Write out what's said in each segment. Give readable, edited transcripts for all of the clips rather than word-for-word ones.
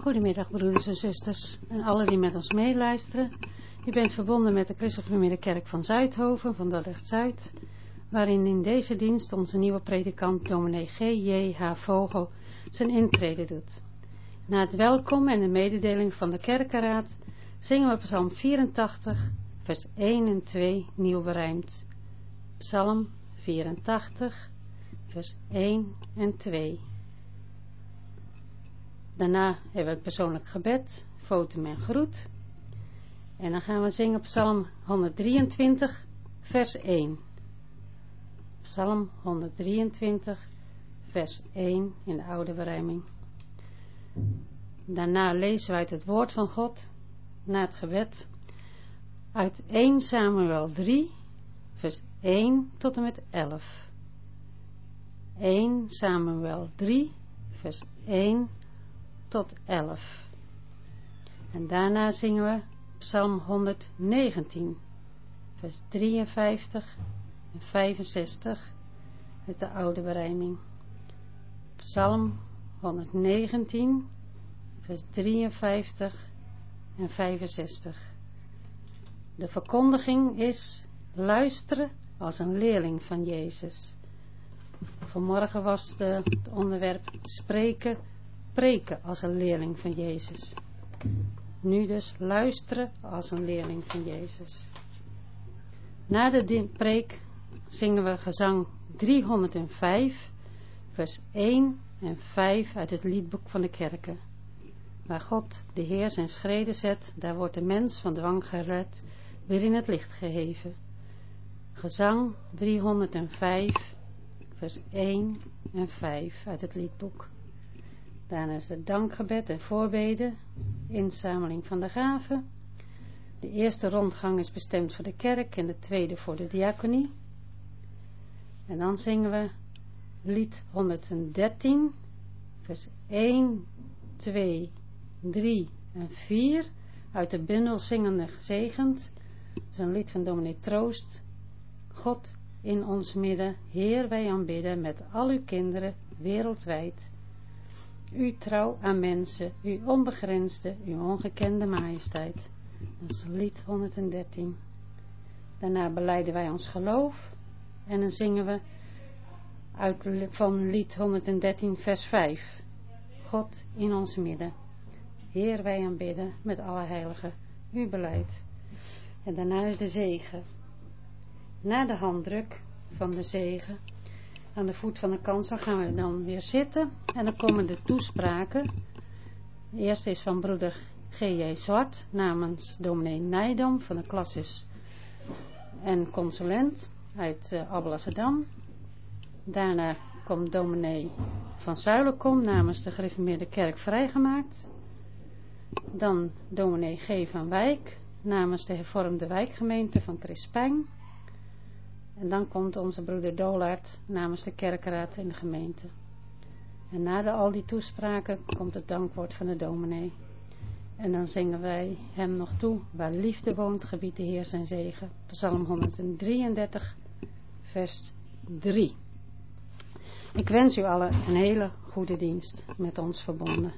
Goedemiddag broeders en zusters en alle die met ons meeluisteren. U bent verbonden met de Christelijke Gereformeerde Kerk van Zuidhoven, van Dordrecht Zuid, waarin in deze dienst onze nieuwe predikant dominee G.J.H. Vogel zijn intrede doet. Na het welkom en de mededeling van de kerkenraad zingen we Psalm 84, vers 1 en 2 nieuw berijmd. Psalm 84, vers 1 en 2. Daarna hebben we het persoonlijk gebed, fotum en groet. En dan gaan we zingen Psalm 123, vers 1. Psalm 123, vers 1 in de oude berijming. Daarna lezen we uit het woord van God, na het gebed, uit 1 Samuel 3, vers 1 tot en met 11. 1 Samuel 3, vers 1 tot 11. En daarna zingen we Psalm 119, vers 53 en 65 met de oude berijming. Psalm 119, vers 53 en 65. De verkondiging is luisteren als een leerling van Jezus. Vanmorgen was het onderwerp preken als een leerling van Jezus. Nu dus luisteren als een leerling van Jezus. Na de preek zingen we gezang 305, vers 1 en 5 uit het liedboek van de kerken. Waar God de Heer zijn schreden zet, daar wordt de mens van dwang gered, weer in het licht geheven. Gezang 305, vers 1 en 5 uit het liedboek. Daarna is het dankgebed en voorbeden, inzameling van de gaven. De eerste rondgang is bestemd voor de kerk en de tweede voor de diaconie. En dan zingen we lied 113, vers 1, 2, 3 en 4 uit de bundel Zingende Gezegend. Dat is een lied van dominee Troost. God in ons midden, Heer wij aanbidden met al uw kinderen wereldwijd. U trouw aan mensen, uw onbegrensde, uw ongekende majesteit. Dat is lied 113. Daarna belijden wij ons geloof en dan zingen we van lied 113 vers 5. God in ons midden. Heer wij aanbidden met alle heiligen, u belijdt. En daarna is de zegen. Na de handdruk van de zegen aan de voet van de kansel gaan we dan weer zitten en dan komen de toespraken. De eerste is van broeder G.J. Zwart namens dominee Nijdam van de klasses en consulent uit Alblasserdam. Daarna komt dominee van Zuilenkom namens de Gereformeerde Kerk vrijgemaakt. Dan dominee G. van Wijk namens de hervormde wijkgemeente van Crispijn. En dan komt onze broeder Dolaert namens de kerkenraad en de gemeente. En na al die toespraken komt het dankwoord van de dominee. En dan zingen wij hem nog toe, waar liefde woont, gebiedt de Heer zijn zegen. Psalm 133, vers 3. Ik wens u allen een hele goede dienst met ons verbonden.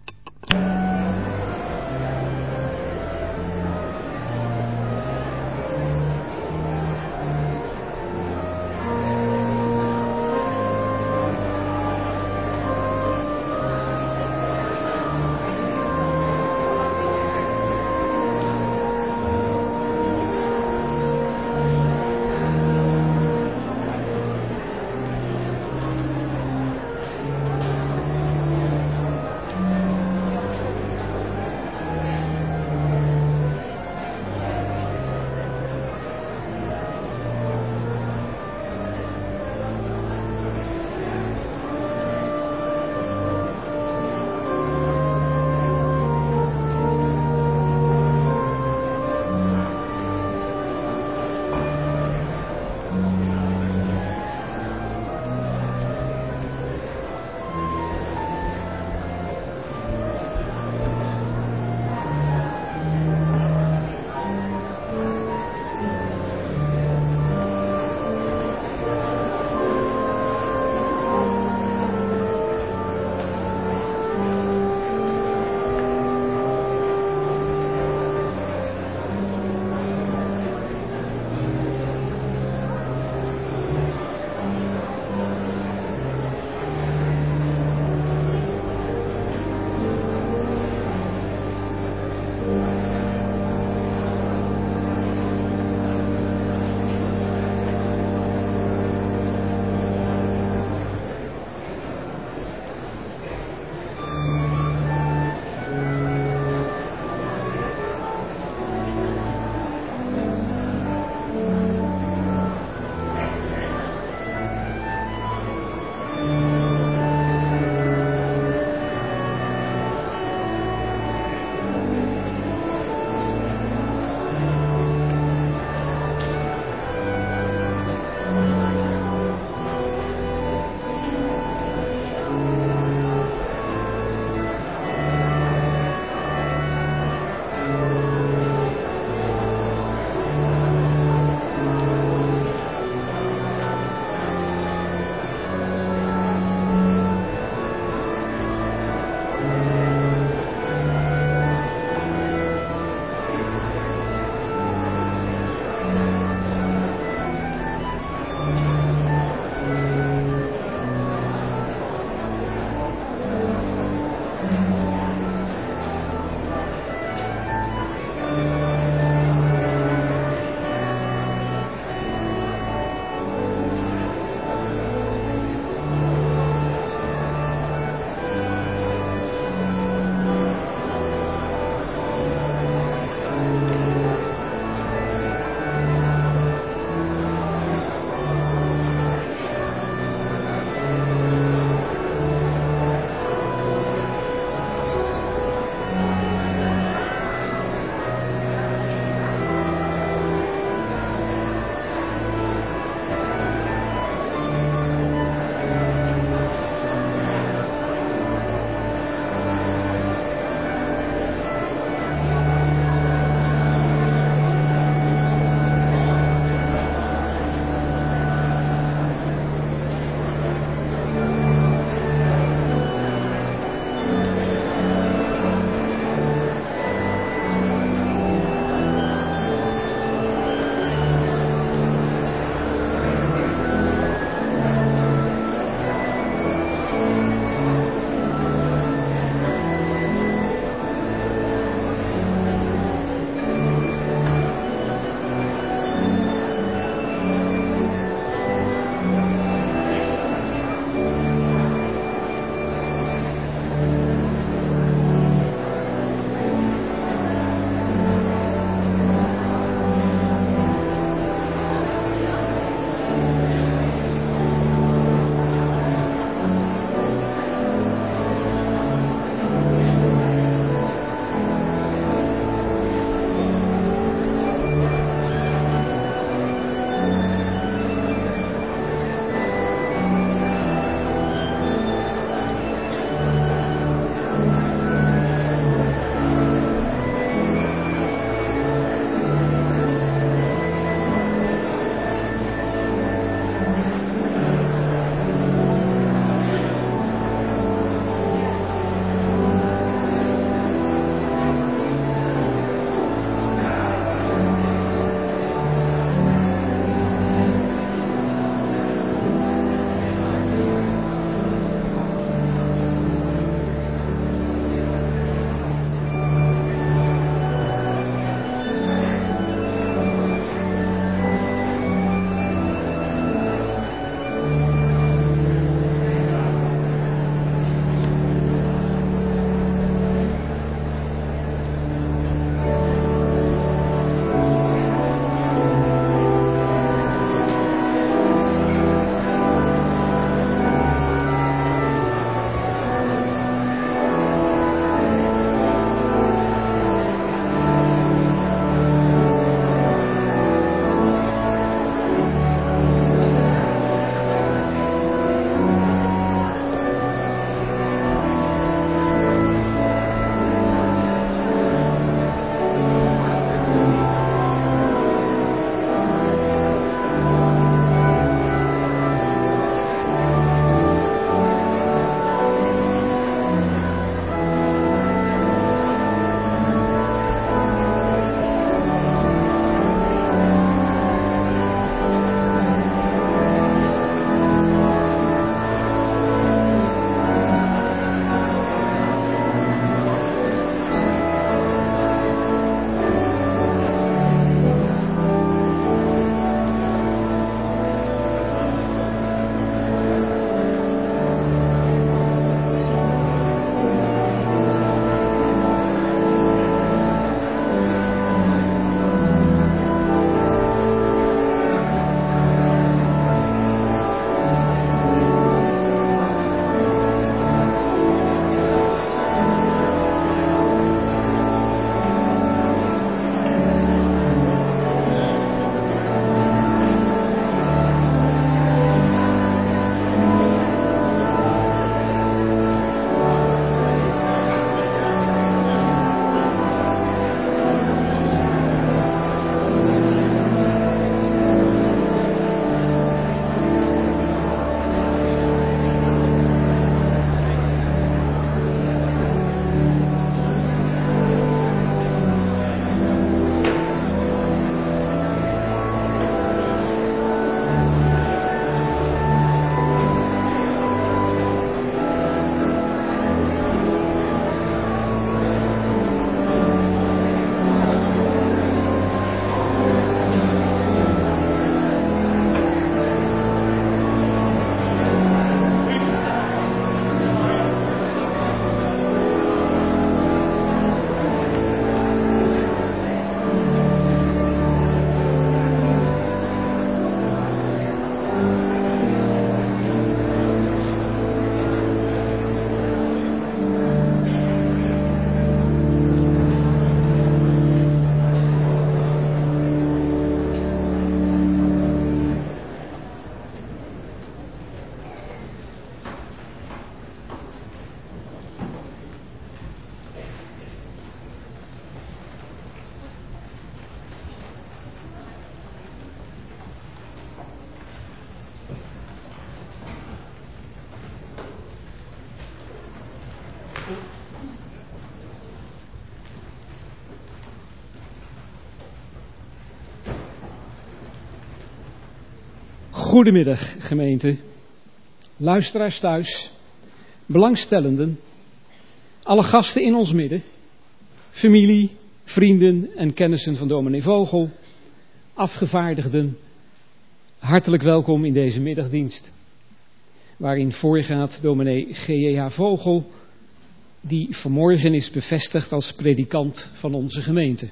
Goedemiddag gemeente, luisteraars thuis, belangstellenden, alle gasten in ons midden, familie, vrienden en kennissen van dominee Vogel, afgevaardigden, hartelijk welkom in deze middagdienst, waarin voorgaat dominee G.J.H. Vogel, die vanmorgen is bevestigd als predikant van onze gemeente.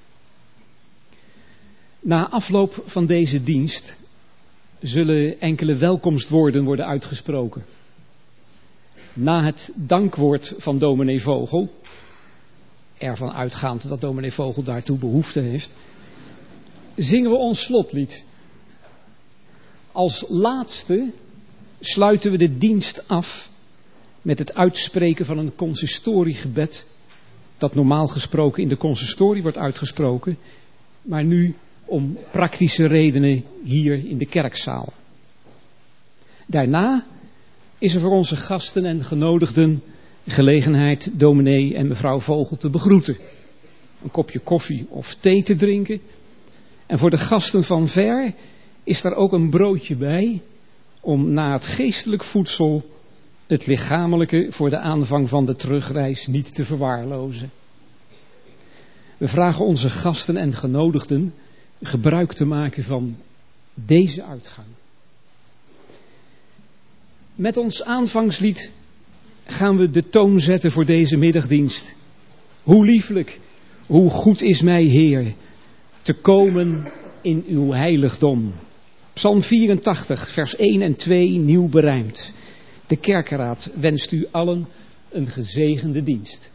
Na afloop van deze dienst zullen enkele welkomstwoorden worden uitgesproken. Na het dankwoord van dominee Vogel, ervan uitgaand dat dominee Vogel daartoe behoefte heeft, zingen we ons slotlied. Als laatste sluiten we de dienst af met het uitspreken van een consistoriegebed, dat normaal gesproken in de consistorie wordt uitgesproken, maar nu om praktische redenen hier in de kerkzaal. Daarna is er voor onze gasten en genodigden gelegenheid dominee en mevrouw Vogel te begroeten. Een kopje koffie of thee te drinken. En voor de gasten van ver is er ook een broodje bij om na het geestelijk voedsel het lichamelijke voor de aanvang van de terugreis niet te verwaarlozen. We vragen onze gasten en genodigden gebruik te maken van deze uitgang. Met ons aanvangslied gaan we de toon zetten voor deze middagdienst. Hoe lieflijk, hoe goed is mij Heer, te komen in uw heiligdom. Psalm 84, vers 1 en 2, nieuw berijmd. De kerkenraad wenst u allen een gezegende dienst.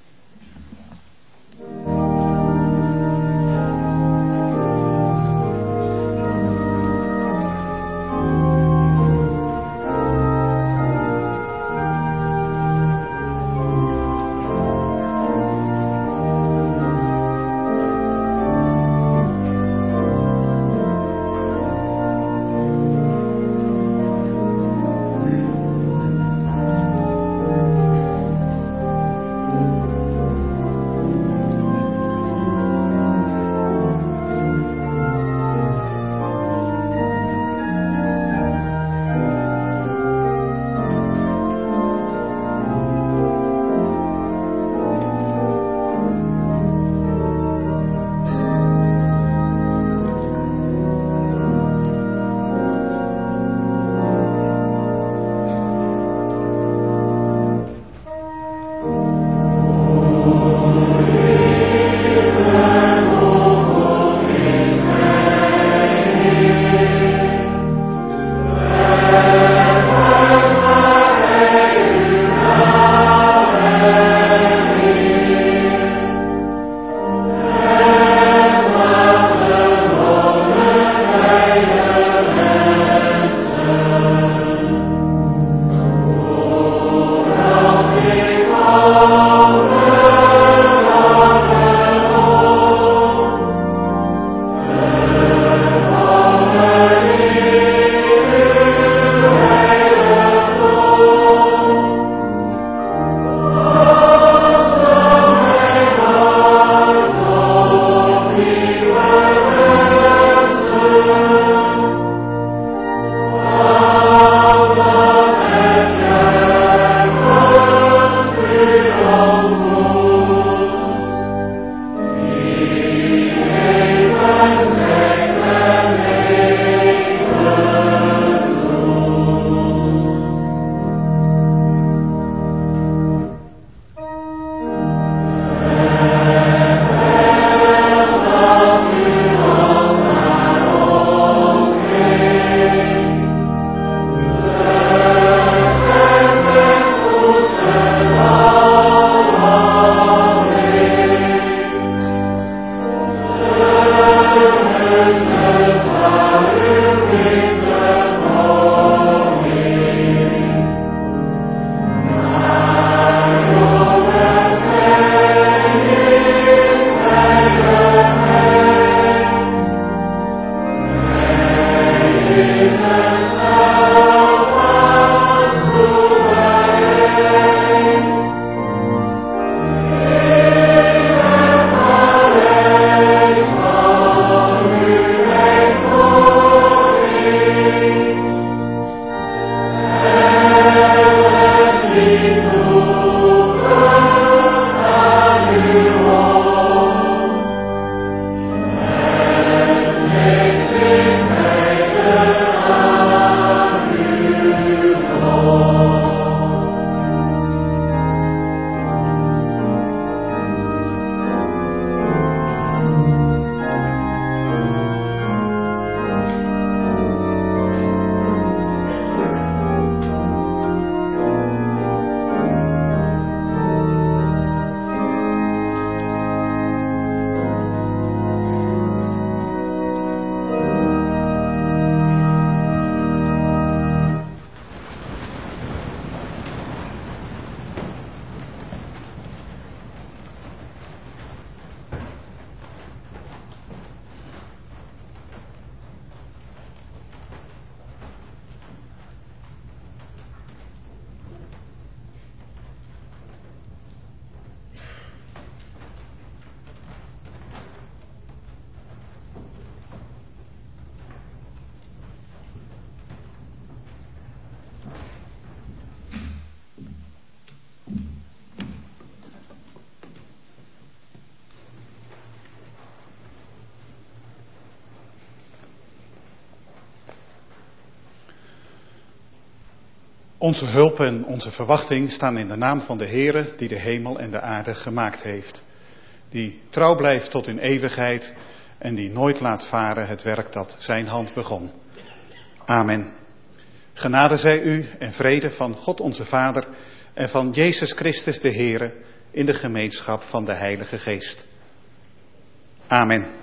Onze hulp en onze verwachting staan in de naam van de Heere die de hemel en de aarde gemaakt heeft. Die trouw blijft tot in eeuwigheid en die nooit laat varen het werk dat zijn hand begon. Amen. Genade zij u en vrede van God onze Vader en van Jezus Christus de Heere in de gemeenschap van de Heilige Geest. Amen.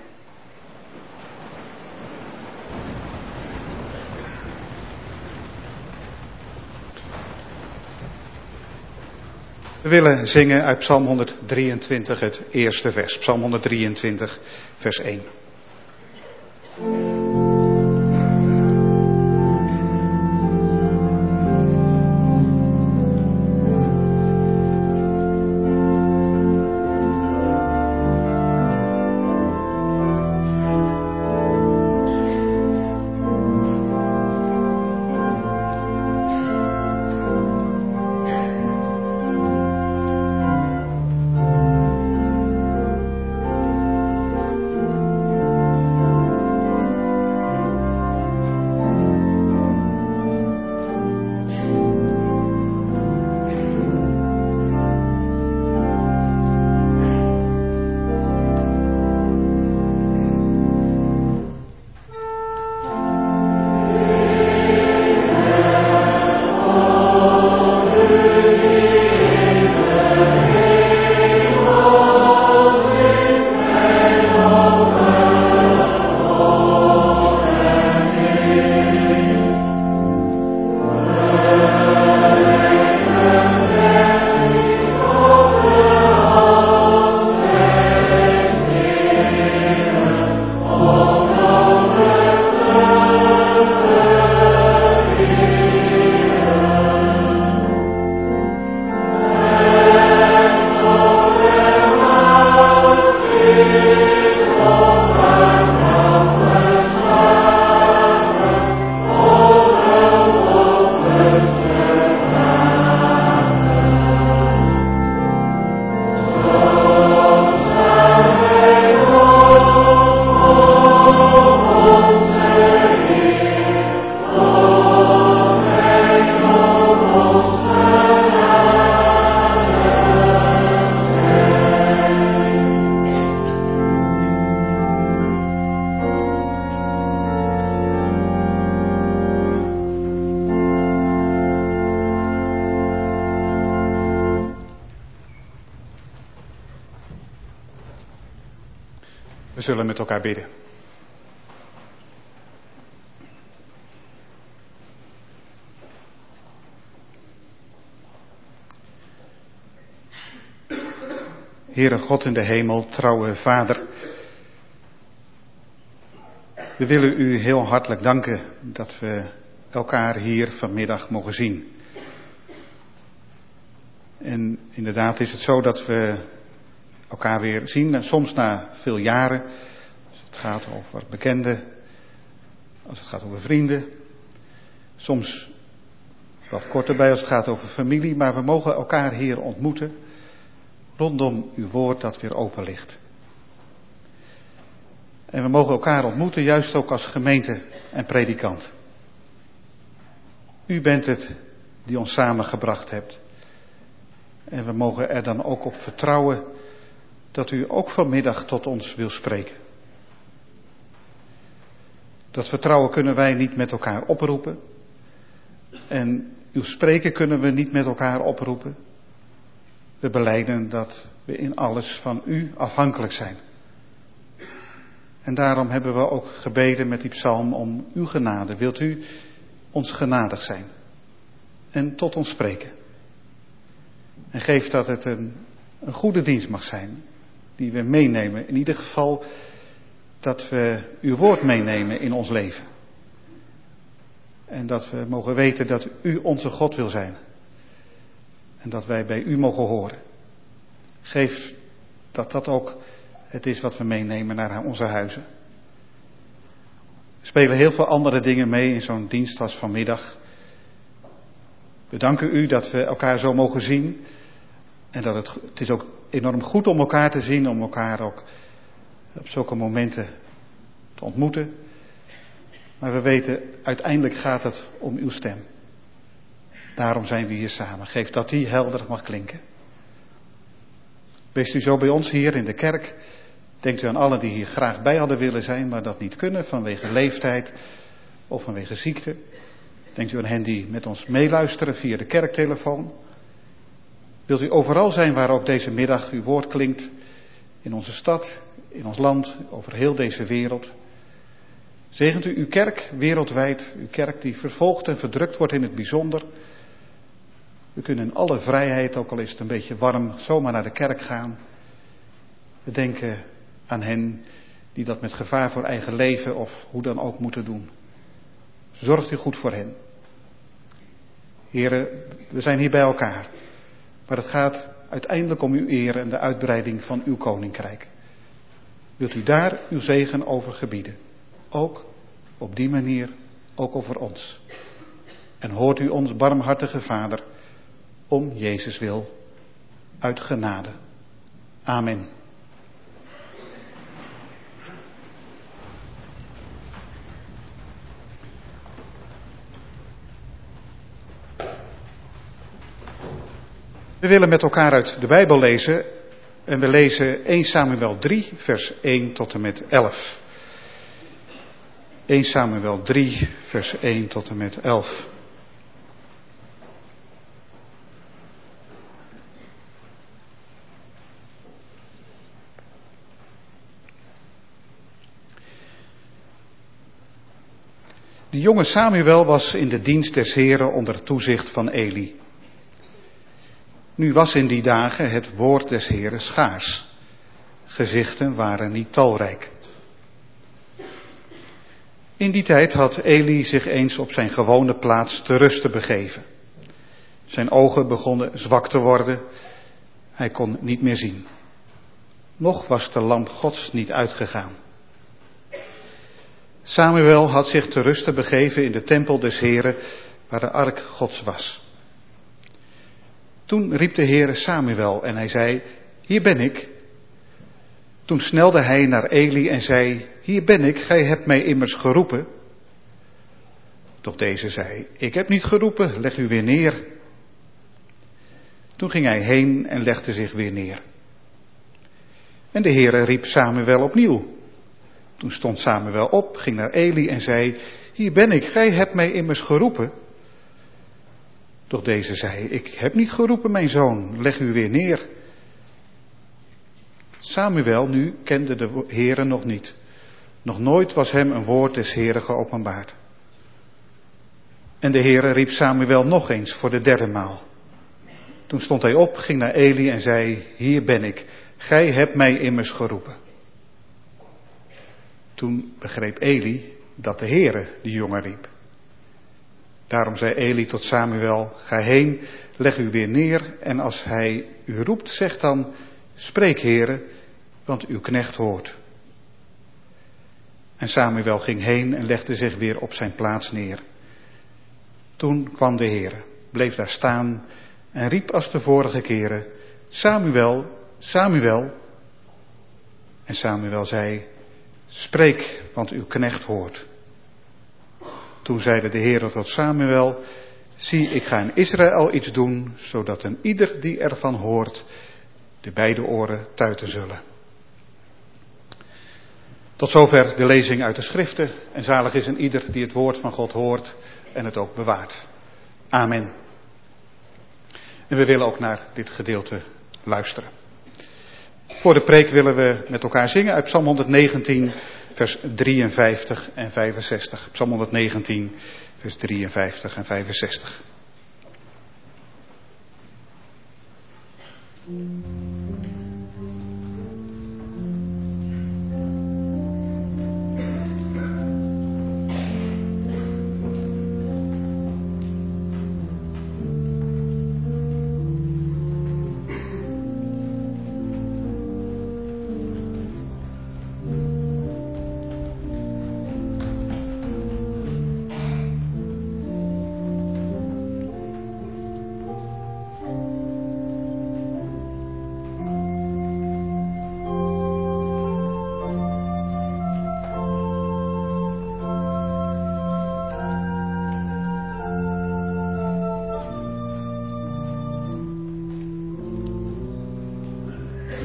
We willen zingen uit Psalm 123, het eerste vers. Psalm 123, vers 1. We zullen met elkaar bidden. Heere God in de hemel, trouwe Vader. We willen u heel hartelijk danken dat we elkaar hier vanmiddag mogen zien. En inderdaad is het zo dat we elkaar weer zien, en soms na veel jaren, als het gaat over bekenden, als het gaat over vrienden, soms wat korter bij als het gaat over familie, maar we mogen elkaar hier ontmoeten rondom uw woord dat weer open ligt. En we mogen elkaar ontmoeten juist ook als gemeente en predikant. U bent het die ons samengebracht hebt. En we mogen er dan ook op vertrouwen dat u ook vanmiddag tot ons wil spreken. Dat vertrouwen kunnen wij niet met elkaar oproepen. En uw spreken kunnen we niet met elkaar oproepen. We belijden dat we in alles van u afhankelijk zijn. En daarom hebben we ook gebeden met die psalm om uw genade. Wilt u ons genadig zijn en tot ons spreken. En geef dat het een goede dienst mag zijn die we meenemen. In ieder geval dat we uw woord meenemen in ons leven. En dat we mogen weten dat u onze God wil zijn. En dat wij bij u mogen horen. Geef dat dat ook het is wat we meenemen naar onze huizen. Er spelen heel veel andere dingen mee in zo'n dienst als vanmiddag. We danken u dat we elkaar zo mogen zien. En dat het is ook enorm goed om elkaar te zien, om elkaar ook op zulke momenten te ontmoeten. Maar we weten, uiteindelijk gaat het om uw stem. Daarom zijn we hier samen. Geef dat die helder mag klinken. Wees u zo bij ons hier in de kerk. Denkt u aan allen die hier graag bij hadden willen zijn, maar dat niet kunnen vanwege leeftijd of vanwege ziekte. Denkt u aan hen die met ons meeluisteren via de kerktelefoon. Wilt u overal zijn waar ook deze middag uw woord klinkt. In onze stad, in ons land, over heel deze wereld. Zegent u uw kerk wereldwijd, uw kerk die vervolgd en verdrukt wordt in het bijzonder. We kunnen in alle vrijheid, ook al is het een beetje warm, zomaar naar de kerk gaan. We denken aan hen die dat met gevaar voor eigen leven of hoe dan ook moeten doen. Zorgt u goed voor hen. Heren, we zijn hier bij elkaar. Maar het gaat uiteindelijk om uw eer en de uitbreiding van uw koninkrijk. Wilt u daar uw zegen over gebieden? Ook op die manier, ook over ons. En hoort u ons barmhartige Vader, om Jezus wil, uit genade. Amen. We willen met elkaar uit de Bijbel lezen en we lezen 1 Samuel 3, vers 1 tot en met 11. 1 Samuel 3, vers 1 tot en met 11. De jonge Samuel was in de dienst des Heren onder het toezicht van Eli. Nu was in die dagen het woord des Heren schaars. Gezichten waren niet talrijk. In die tijd had Eli zich eens op zijn gewone plaats te rusten begeven. Zijn ogen begonnen zwak te worden. Hij kon niet meer zien. Nog was de lamp Gods niet uitgegaan. Samuel had zich te rusten begeven in de tempel des Heren, waar de ark Gods was. Toen riep de Heere Samuel en hij zei, hier ben ik. Toen snelde hij naar Eli en zei, hier ben ik, gij hebt mij immers geroepen. Doch deze zei, ik heb niet geroepen, leg u weer neer. Toen ging hij heen en legde zich weer neer. En de Heere riep Samuel opnieuw. Toen stond Samuel op, ging naar Eli en zei, hier ben ik, gij hebt mij immers geroepen. Doch deze zei, ik heb niet geroepen mijn zoon, leg u weer neer. Samuel nu kende de Heere nog niet. Nog nooit was hem een woord des Heeren geopenbaard. En de Heere riep Samuel nog eens voor de derde maal. Toen stond hij op, ging naar Eli en zei, hier ben ik, gij hebt mij immers geroepen. Toen begreep Eli dat de Heere de jongen riep. Daarom zei Eli tot Samuel, ga heen, leg u weer neer en als hij u roept, zeg dan, spreek Heere, want uw knecht hoort. En Samuel ging heen en legde zich weer op zijn plaats neer. Toen kwam de Heere, bleef daar staan en riep als de vorige keren, Samuel, Samuel. En Samuel zei, spreek, want uw knecht hoort. Toen zeide de Heere tot Samuel, zie, ik ga in Israël iets doen, zodat een ieder die ervan hoort, de beide oren tuiten zullen. Tot zover de lezing uit de schriften. En zalig is een ieder die het woord van God hoort en het ook bewaart. Amen. En we willen ook naar dit gedeelte luisteren. Voor de preek willen we met elkaar zingen uit Psalm 119, vers 53 en 65. Psalm 119, vers 53 en 65.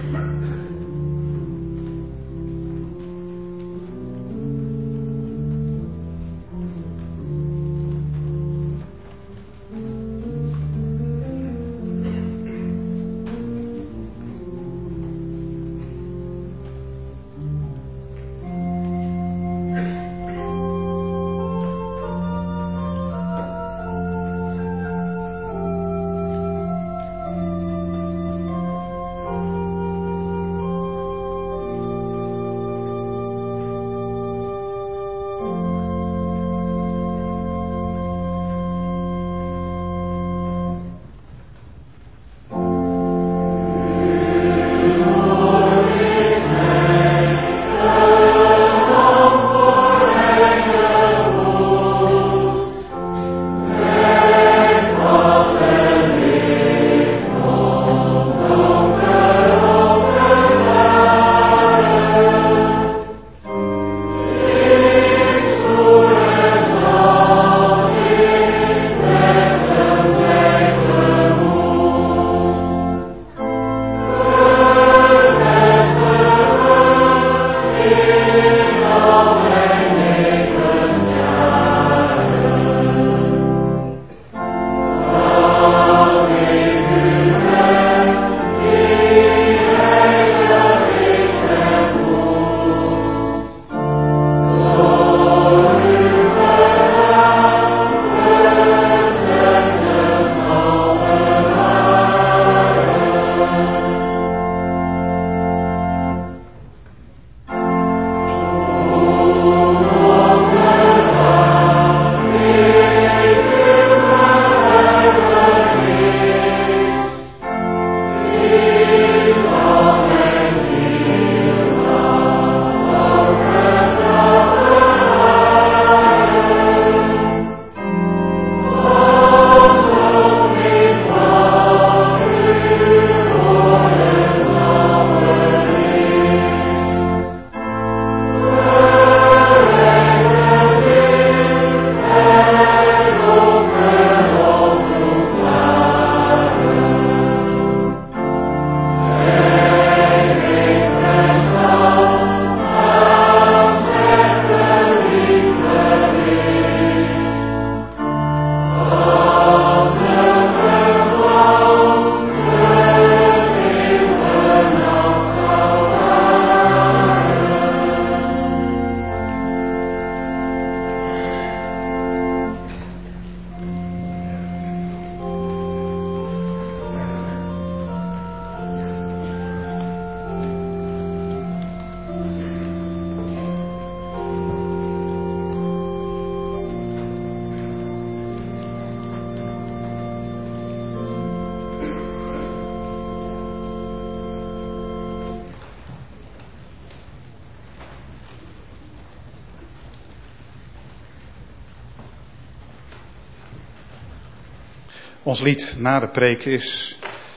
Ons lied na de preek is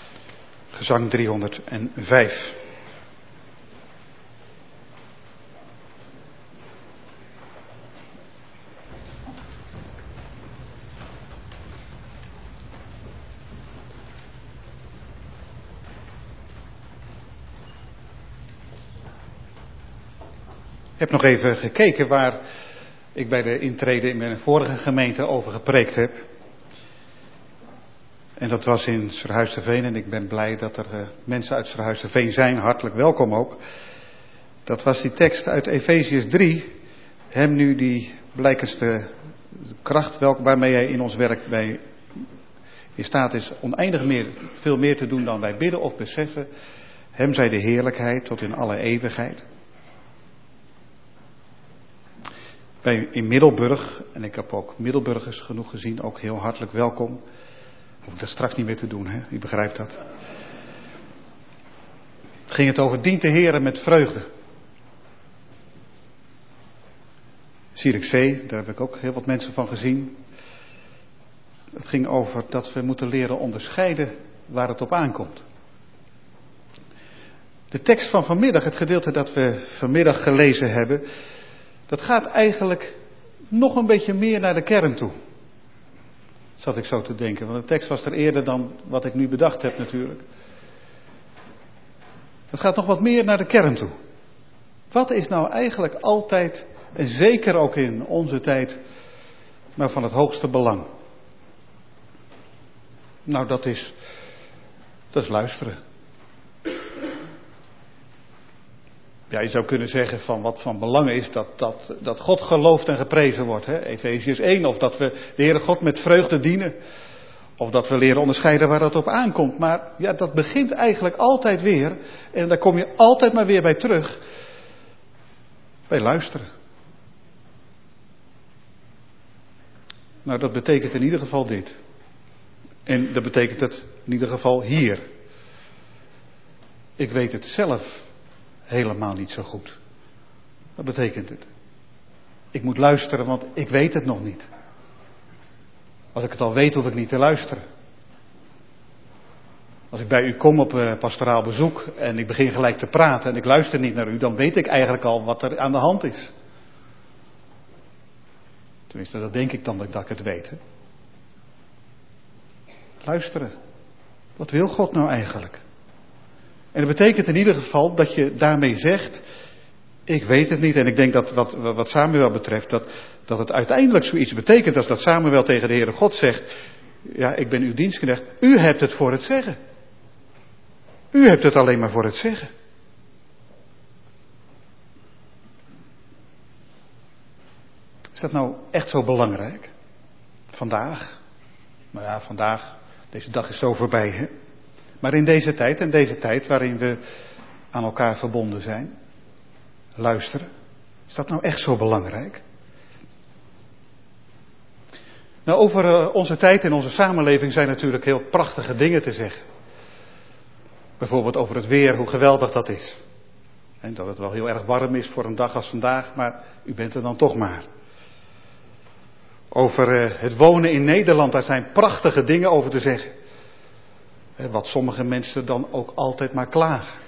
gezang 305. Ik heb nog even gekeken waar ik bij de intrede in mijn vorige gemeente over gepreekt heb. En dat was in Surhuisterveen en ik ben blij dat er mensen uit Surhuisterveen zijn. Hartelijk welkom ook. Dat was die tekst uit Efeziërs 3. Hem nu die blijkendste kracht waarmee hij in ons werk bij in staat is oneindig veel meer te doen dan wij bidden of beseffen. Hem zij de heerlijkheid tot in alle eeuwigheid. In Middelburg, en ik heb ook Middelburgers genoeg gezien, ook heel hartelijk welkom. Hoef ik dat straks niet meer te doen, hè? U begrijpt dat. Ging het over dient de Heere met vreugde. Zierikzee, daar heb ik ook heel wat mensen van gezien. Het ging over dat we moeten leren onderscheiden waar het op aankomt. De tekst van vanmiddag, het gedeelte dat we vanmiddag gelezen hebben, dat gaat eigenlijk nog een beetje meer naar de kern toe. Zat ik zo te denken, want de tekst was er eerder dan wat ik nu bedacht heb natuurlijk. Het gaat nog wat meer naar de kern toe. Wat is nou eigenlijk altijd, en zeker ook in onze tijd, nou van het hoogste belang? Nou, dat is luisteren. Ja, je zou kunnen zeggen van wat van belang is dat God geloofd en geprezen wordt. Hè? Efesiërs 1, of dat we de Heere God met vreugde dienen. Of dat we leren onderscheiden waar dat op aankomt. Maar ja, dat begint eigenlijk altijd weer, en daar kom je altijd maar weer bij terug, bij luisteren. Nou, dat betekent in ieder geval dit. En dat betekent het in ieder geval hier. Ik weet het zelf helemaal niet zo goed. Wat betekent het? Ik moet luisteren, want ik weet het nog niet. Als ik het al weet, hoef ik niet te luisteren. Als ik bij u kom op pastoraal bezoek en ik begin gelijk te praten en ik luister niet naar u, dan weet ik eigenlijk al wat er aan de hand is. Tenminste, dat denk ik dan dat ik het weet. Hè? Luisteren. Wat wil God nou eigenlijk? En dat betekent in ieder geval dat je daarmee zegt, ik weet het niet. En ik denk dat wat Samuel betreft, dat het uiteindelijk zoiets betekent als dat Samuel tegen de Heere God zegt, ja, ik ben uw dienstknecht. U hebt het voor het zeggen. U hebt het alleen maar voor het zeggen. Is dat nou echt zo belangrijk? Vandaag? Nou ja, vandaag, deze dag is zo voorbij, hè? Maar in deze tijd, en deze tijd waarin we aan elkaar verbonden zijn, luisteren, is dat nou echt zo belangrijk? Nou, over onze tijd en onze samenleving zijn natuurlijk heel prachtige dingen te zeggen. Bijvoorbeeld over het weer, hoe geweldig dat is. En dat het wel heel erg warm is voor een dag als vandaag, maar u bent er dan toch maar. Over het wonen in Nederland, daar zijn prachtige dingen over te zeggen. Wat sommige mensen dan ook altijd maar klagen.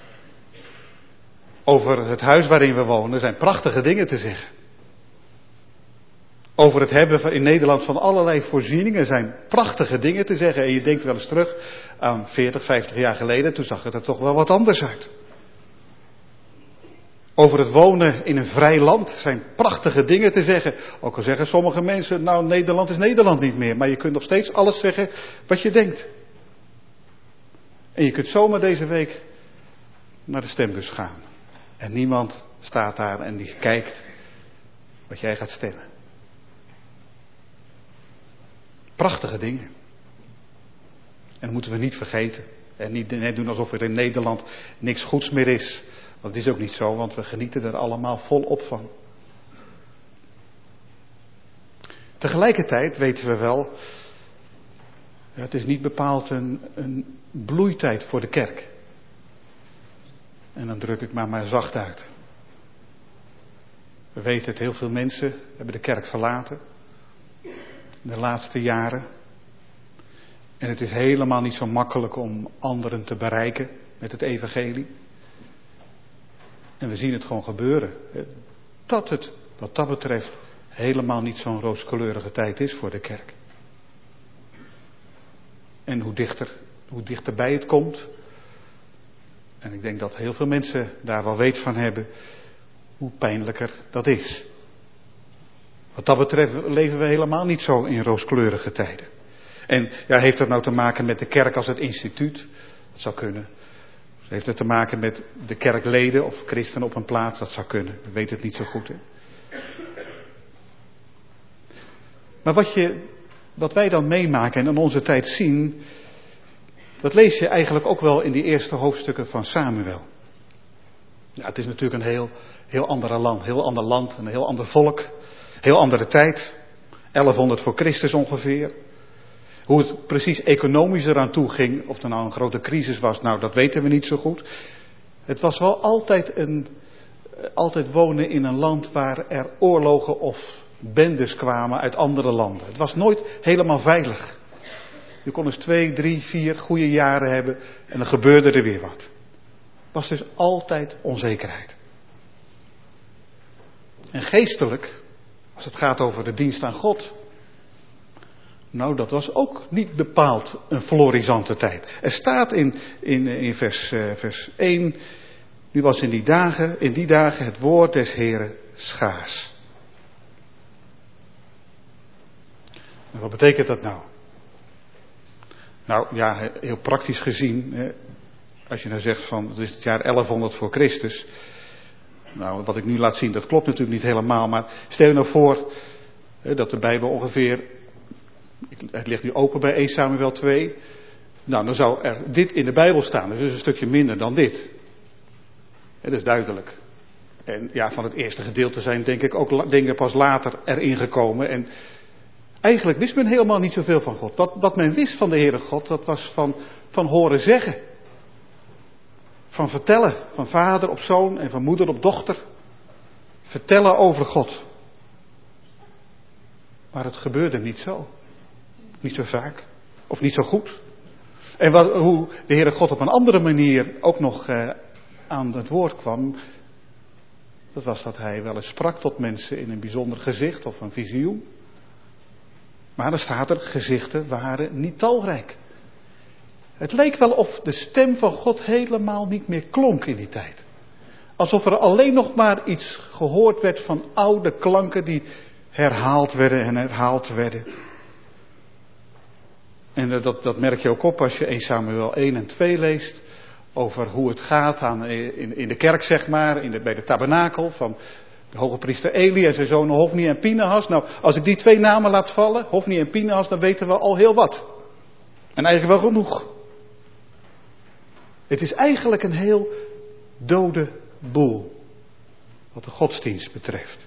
Over het huis waarin we wonen zijn prachtige dingen te zeggen. Over het hebben in Nederland van allerlei voorzieningen zijn prachtige dingen te zeggen. En je denkt wel eens terug aan 40, 50 jaar geleden, toen zag het er toch wel wat anders uit. Over het wonen in een vrij land zijn prachtige dingen te zeggen. Ook al zeggen sommige mensen, nou, Nederland is Nederland niet meer. Maar je kunt nog steeds alles zeggen wat je denkt. En je kunt zomaar deze week naar de stembus gaan. En niemand staat daar en die kijkt wat jij gaat stemmen. Prachtige dingen. En dat moeten we niet vergeten. En niet net doen alsof er in Nederland niks goeds meer is. Want het is ook niet zo, want we genieten er allemaal volop van. Tegelijkertijd weten we wel, het is niet bepaald een bloeitijd voor de kerk. En dan druk ik maar zacht uit. We weten het, heel veel mensen hebben de kerk verlaten. De laatste jaren. En het is helemaal niet zo makkelijk om anderen te bereiken met het evangelie. En we zien het gewoon gebeuren. Dat het, wat dat betreft, helemaal niet zo'n rooskleurige tijd is voor de kerk. En hoe dichterbij het komt. En ik denk dat heel veel mensen daar wel weet van hebben. Hoe pijnlijker dat is. Wat dat betreft leven we helemaal niet zo in rooskleurige tijden. En ja, heeft dat nou te maken met de kerk als het instituut? Dat zou kunnen. Heeft het te maken met de kerkleden of christenen op een plaats? Dat zou kunnen. We weten het niet zo goed. Hè? Maar wat wij dan meemaken en in onze tijd zien, dat lees je eigenlijk ook wel in die eerste hoofdstukken van Samuel. Ja, het is natuurlijk een heel ander land, een heel ander volk, heel andere tijd. 1100 voor Christus ongeveer. Hoe het precies economisch eraan toe ging, of er nou een grote crisis was, nou dat weten we niet zo goed. Het was wel altijd wonen in een land waar er oorlogen of bendes kwamen uit andere landen. Het was nooit helemaal veilig. Je kon eens 2, 3, 4 goede jaren hebben en dan gebeurde er weer wat. Het was dus altijd onzekerheid. En geestelijk, als het gaat over de dienst aan God, nou, dat was ook niet bepaald een florisante tijd. Er staat in vers 1 Nu was in die dagen het woord des Heren schaars. En wat betekent dat nou? Nou ja, heel praktisch gezien, als je nou zegt van het is het jaar 1100 voor Christus. Nou, wat ik nu laat zien, dat klopt natuurlijk niet helemaal, maar stel je nou voor dat de Bijbel ongeveer, het ligt nu open bij 1 Samuel 2. Nou, dan zou er dit in de Bijbel staan, dus een stukje minder dan dit. Dat is duidelijk. En ja, van het eerste gedeelte zijn denk ik ook dingen pas later erin gekomen. En eigenlijk wist men helemaal niet zoveel van God. Wat men wist van de Heere God, dat was van horen zeggen. Van vertellen, van vader op zoon en van moeder op dochter. Vertellen over God. Maar het gebeurde niet zo. Niet zo vaak. Of niet zo goed. En hoe de Heere God op een andere manier ook nog aan het woord kwam. Dat was dat hij wel eens sprak tot mensen in een bijzonder gezicht of een visioen. Maar er staat er, gezichten waren niet talrijk. Het leek wel of de stem van God helemaal niet meer klonk in die tijd. Alsof er alleen nog maar iets gehoord werd van oude klanken die herhaald werden en herhaald werden. En dat merk je ook op als je 1 Samuel 1 en 2 leest. Over hoe het gaat in de kerk, zeg maar, bij de tabernakel van de hoge priester Eli en zijn zonen Hofni en Pinehas. Nou, als ik die 2 namen laat vallen, Hofni en Pinehas, dan weten we al heel wat. En eigenlijk wel genoeg. Het is eigenlijk een heel dode boel, wat de godsdienst betreft.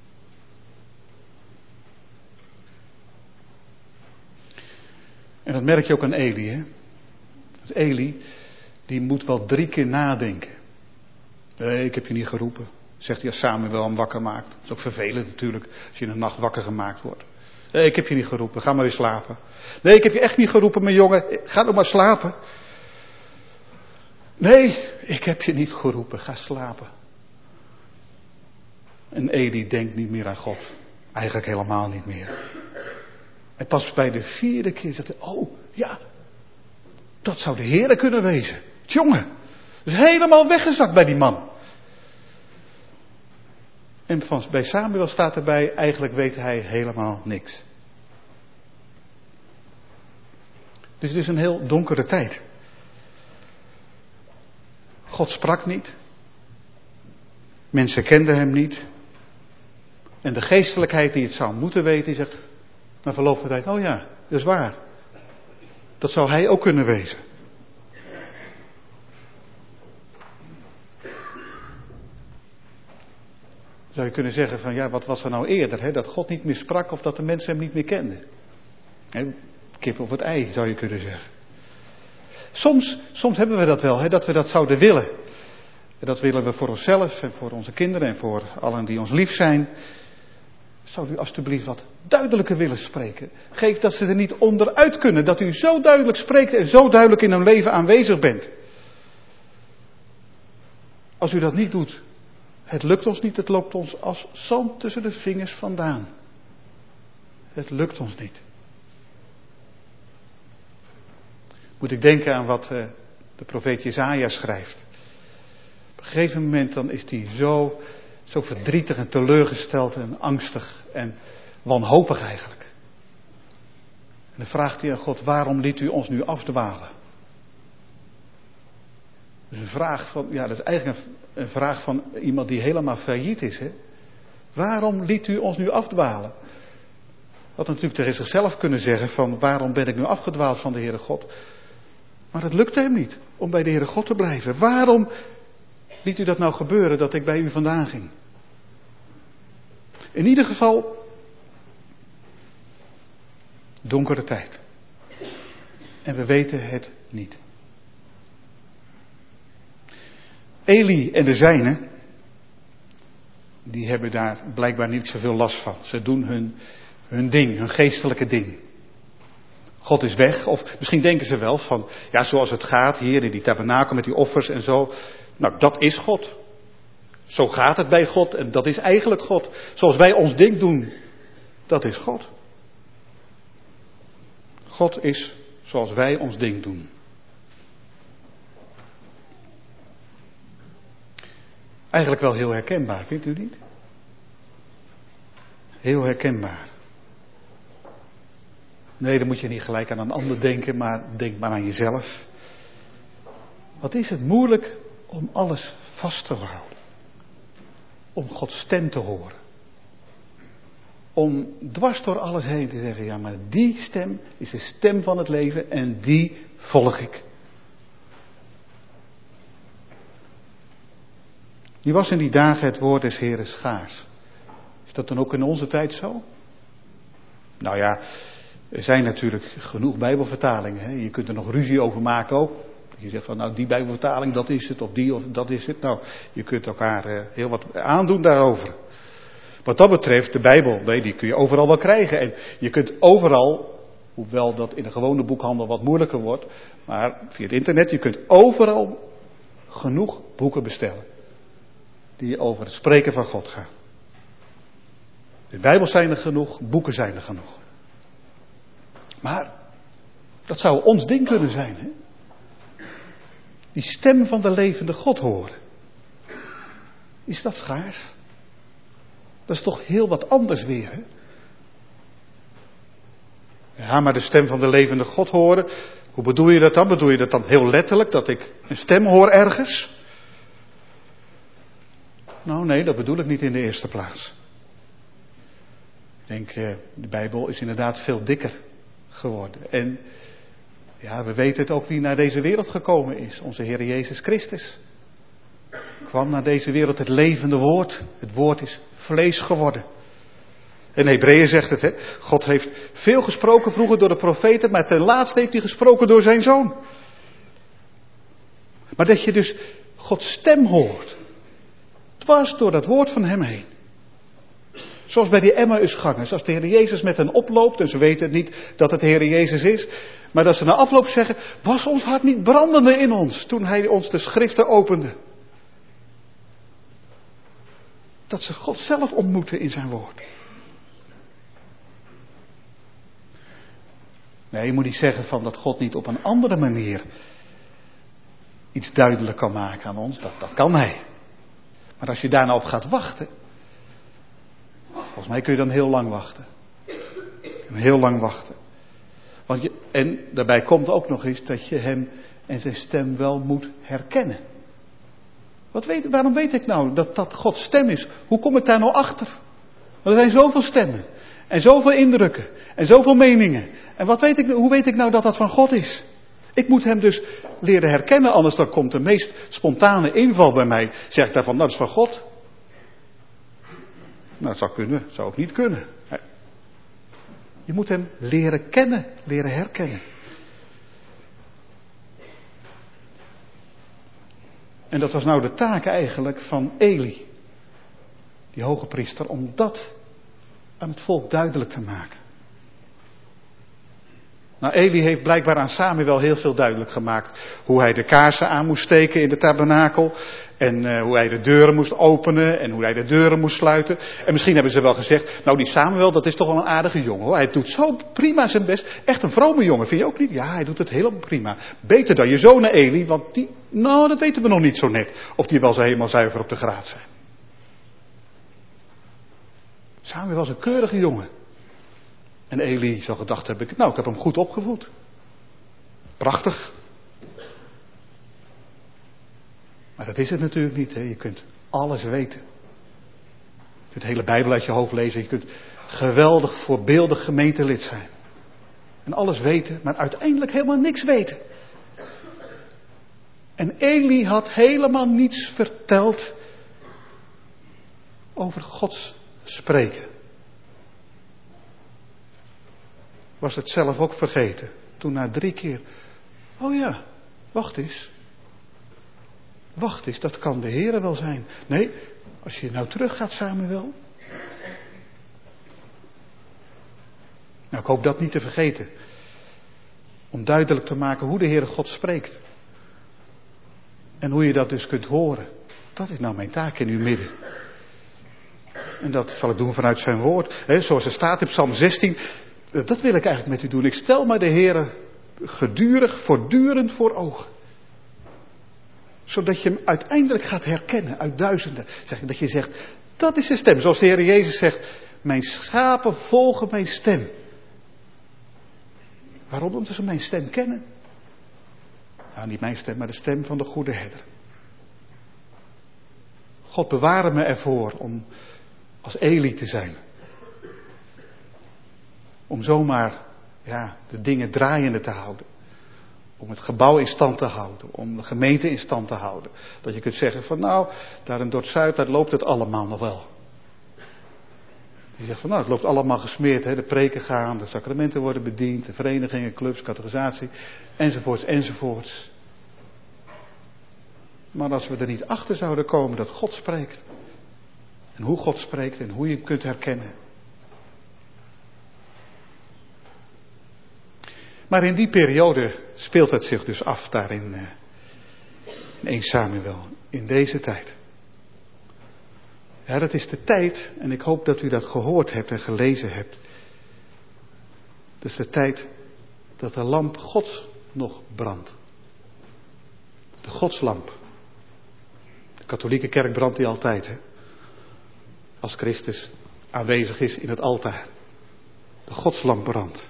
En dat merk je ook aan Eli, hè. Dat Eli, die moet wel 3 keer nadenken. Nee, ik heb je niet geroepen, zegt hij als Samuel hem wakker maakt. Dat is ook vervelend natuurlijk, als je in de nacht wakker gemaakt wordt. Nee, ik heb je niet geroepen, ga maar weer slapen. Nee, ik heb je echt niet geroepen, mijn jongen, ga nog maar slapen. Nee, ik heb je niet geroepen, ga slapen. En Eli denkt niet meer aan God. Eigenlijk helemaal niet meer. En pas bij de 4e keer zegt hij, oh ja, dat zou de Heere kunnen wezen. Tjonge, is helemaal weggezakt bij die man. En bij Samuel staat erbij, eigenlijk weet hij helemaal niks. Dus het is een heel donkere tijd. God sprak niet. Mensen kenden hem niet. En de geestelijkheid die het zou moeten weten, die zegt, na verloop van tijd, oh ja, dat is waar. Dat zou hij ook kunnen wezen. Zou je kunnen zeggen van, ja, wat was er nou eerder? Hè? Dat God niet meer sprak of dat de mensen hem niet meer kenden. Hè? Kip of het ei, zou je kunnen zeggen. Soms hebben we dat wel, hè, dat we dat zouden willen. En dat willen we voor onszelf en voor onze kinderen en voor allen die ons lief zijn. Zou u alstublieft wat duidelijker willen spreken? Geef dat ze er niet onderuit kunnen. Dat u zo duidelijk spreekt en zo duidelijk in hun leven aanwezig bent. Als u dat niet doet, het lukt ons niet. Het loopt ons als zand tussen de vingers vandaan. Het lukt ons niet. Moet ik denken aan wat de profeet Jesaja schrijft. Op een gegeven moment dan is hij zo verdrietig en teleurgesteld en angstig en wanhopig eigenlijk. En dan vraagt hij aan God, waarom liet u ons nu afdwalen? Dat is dat is eigenlijk een vraag van iemand die helemaal failliet is. Hè? Waarom liet u ons nu afdwalen? Had natuurlijk tegen zichzelf kunnen zeggen van, waarom ben ik nu afgedwaald van de Heere God? Maar het lukte hem niet om bij de Heere God te blijven. Waarom liet u dat nou gebeuren dat ik bij u vandaan ging? In ieder geval, donkere tijd. En we weten het niet. Eli en de zijnen, die hebben daar blijkbaar niet zoveel last van. Ze doen hun ding, hun geestelijke ding. God is weg, of misschien denken ze wel van, ja, zoals het gaat hier in die tabernakel met die offers en zo. Nou, dat is God. Zo gaat het bij God en dat is eigenlijk God. Zoals wij ons ding doen, dat is God. God is zoals wij ons ding doen. Eigenlijk wel heel herkenbaar, vindt u niet? Heel herkenbaar. Nee, dan moet je niet gelijk aan een ander denken, maar denk maar aan jezelf. Wat is het moeilijk om alles vast te houden. Om Gods stem te horen. Om dwars door alles heen te zeggen, ja, maar die stem is de stem van het leven en die volg ik. Nu was in die dagen het woord des Heeren schaars. Is dat dan ook in onze tijd zo? Nou ja, er zijn natuurlijk genoeg Bijbelvertalingen. Hè? Je kunt er nog ruzie over maken ook. Je zegt van, nou die Bijbelvertaling, dat is het, of die, of dat is het. Nou, je kunt elkaar heel wat aandoen daarover. Wat dat betreft, de Bijbel, nee, die kun je overal wel krijgen. En je kunt overal, hoewel dat in de gewone boekhandel wat moeilijker wordt, maar via het internet, je kunt overal genoeg boeken bestellen. Die over het spreken van God gaan. De Bijbel zijn er genoeg, boeken zijn er genoeg. Maar, dat zou ons ding kunnen zijn, hè? Die stem van de levende God horen. Is dat schaars? Dat is toch heel wat anders weer, hè? Ja, maar de stem van de levende God horen, hoe bedoel je dat dan? Bedoel je dat dan heel letterlijk, dat ik een stem hoor ergens? Nou nee, dat bedoel ik niet in de eerste plaats. Ik denk, de Bijbel is inderdaad veel dikker geworden. En ja, we weten het ook wie naar deze wereld gekomen is. Onze Heer Jezus Christus. Kwam naar deze wereld het levende woord. Het woord is vlees geworden. En Hebreeën zegt het, hè. God heeft veel gesproken vroeger door de profeten, maar ten laatste heeft hij gesproken door zijn zoon. Maar dat je dus Gods stem hoort. Dwars door dat woord van hem heen. Zoals bij die Emmausgangers, als de Heer Jezus met hen oploopt, en ze weten het niet dat het de Heer Jezus is, maar dat ze na afloop zeggen, was ons hart niet brandende in ons, toen hij ons de schriften opende. Dat ze God zelf ontmoeten in zijn woord. Nee, je moet niet zeggen van dat God niet op een andere manier iets duidelijk kan maken aan ons, dat kan hij. Maar als je daar nou op gaat wachten, volgens mij kun je dan heel lang wachten. Heel lang wachten. En daarbij komt ook nog eens dat je hem en zijn stem wel moet herkennen. Waarom weet ik nou dat dat Gods stem is? Hoe kom ik daar nou achter? Want er zijn zoveel stemmen. En zoveel indrukken. En zoveel meningen. En hoe weet ik nou dat dat van God is? Ik moet hem dus leren herkennen, anders dan komt de meest spontane inval bij mij. Zeg ik daarvan, nou dat is van God. Nou, dat zou kunnen, dat zou ook niet kunnen. Je moet hem leren kennen, leren herkennen. En dat was nou de taak eigenlijk van Eli, die hoge priester, om dat aan het volk duidelijk te maken. Nou, Eli heeft blijkbaar aan Samuel heel veel duidelijk gemaakt. Hoe hij de kaarsen aan moest steken in de tabernakel. En hoe hij de deuren moest openen. En hoe hij de deuren moest sluiten. En misschien hebben ze wel gezegd, nou die Samuel, dat is toch wel een aardige jongen hoor. Hij doet zo prima zijn best. Echt een vrome jongen, vind je ook niet? Ja, hij doet het helemaal prima. Beter dan je zonen Eli, want dat weten we nog niet zo net. Of die wel zo helemaal zuiver op de graad zijn. Samuel was een keurige jongen. En Eli zou gedacht hebben, ik heb hem goed opgevoed. Prachtig. Maar dat is het natuurlijk niet. Hè? Je kunt alles weten. Je kunt de hele Bijbel uit je hoofd lezen. Je kunt geweldig voorbeeldig gemeentelid zijn. En alles weten, maar uiteindelijk helemaal niks weten. En Eli had helemaal niets verteld over Gods spreken. Was het zelf ook vergeten. Toen na 3 keer. Oh ja, wacht eens. Wacht eens, dat kan de Heere wel zijn. Nee, als je nou terug gaat, Samuel. Nou, ik hoop dat niet te vergeten. Om duidelijk te maken hoe de Heere God spreekt. En hoe je dat dus kunt horen. Dat is nou mijn taak in uw midden. En dat zal ik doen vanuit zijn woord. Zoals er staat in Psalm 16. Dat wil ik eigenlijk met u doen. Ik stel mij de Heere voortdurend voor ogen. Zodat je hem uiteindelijk gaat herkennen uit duizenden. Dat je zegt, dat is de stem. Zoals de Heer Jezus zegt, mijn schapen volgen mijn stem. Waarom? Omdat ze mijn stem kennen. Nou, niet mijn stem, maar de stem van de goede herder. God beware me ervoor om als Eli te zijn. Om zomaar de dingen draaiende te houden. Om het gebouw in stand te houden. Om de gemeente in stand te houden. Dat je kunt zeggen van daar in Dordt-Zuid, daar loopt het allemaal nog wel. Je zegt van het loopt allemaal gesmeerd. Hè? De preken gaan, de sacramenten worden bediend. De verenigingen, clubs, categorisatie. Enzovoorts, enzovoorts. Maar als we er niet achter zouden komen dat God spreekt. En hoe God spreekt en hoe je hem kunt herkennen. Maar in die periode speelt het zich dus af daar in 1 Samuel. In deze tijd. Ja, dat is de tijd, en ik hoop dat u dat gehoord hebt en gelezen hebt. Dat is de tijd dat de lamp Gods nog brandt. De Godslamp. De katholieke kerk brandt die altijd, hè. Als Christus aanwezig is in het altaar. De Godslamp brandt.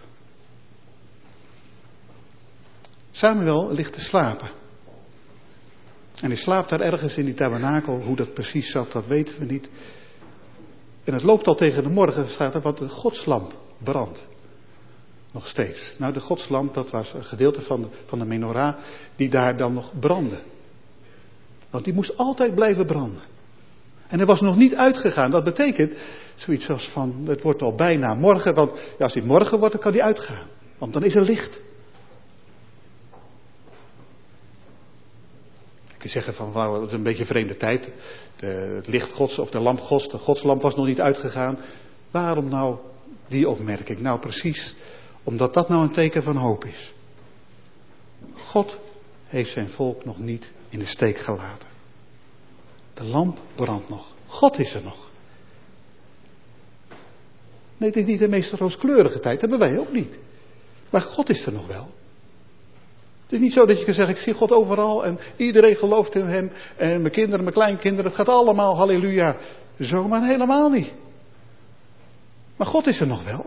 Samuel ligt te slapen. En hij slaapt daar ergens in die tabernakel. Hoe dat precies zat, dat weten we niet. En het loopt al tegen de morgen, staat er, want de godslamp brandt. Nog steeds. Nou, de godslamp, dat was een gedeelte van de menorah die daar dan nog brandde. Want die moest altijd blijven branden. En hij was nog niet uitgegaan. Dat betekent zoiets als van, het wordt al bijna morgen. Want als het morgen wordt, dan kan die uitgaan. Want dan is er licht. Je kunt zeggen van, wauw, dat is een beetje een vreemde tijd. Het licht Gods of de lamp Gods, de Godslamp was nog niet uitgegaan. Waarom nou die opmerking? Nou precies, omdat dat nou een teken van hoop is. God heeft zijn volk nog niet in de steek gelaten. De lamp brandt nog. God is er nog. Nee, het is niet de meest rooskleurige tijd, dat hebben wij ook niet. Maar God is er nog wel. Het is niet zo dat je kan zeggen, ik zie God overal en iedereen gelooft in hem. En mijn kinderen, mijn kleinkinderen, het gaat allemaal, halleluja. Zo, maar helemaal niet. Maar God is er nog wel.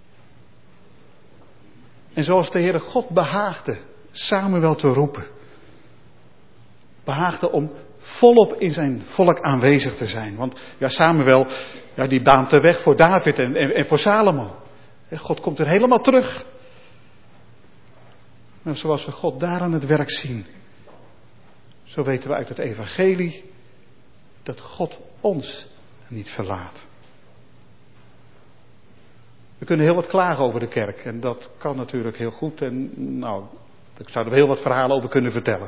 En zoals de Heere God behaagde Samuel te roepen. Behaagde om volop in zijn volk aanwezig te zijn. Want Samuel, die baant de weg voor David en voor Salomo. God komt er helemaal terug. Maar zoals we God daar aan het werk zien, zo weten we uit het evangelie dat God ons niet verlaat. We kunnen heel wat klagen over de kerk en dat kan natuurlijk heel goed en daar zouden we heel wat verhalen over kunnen vertellen.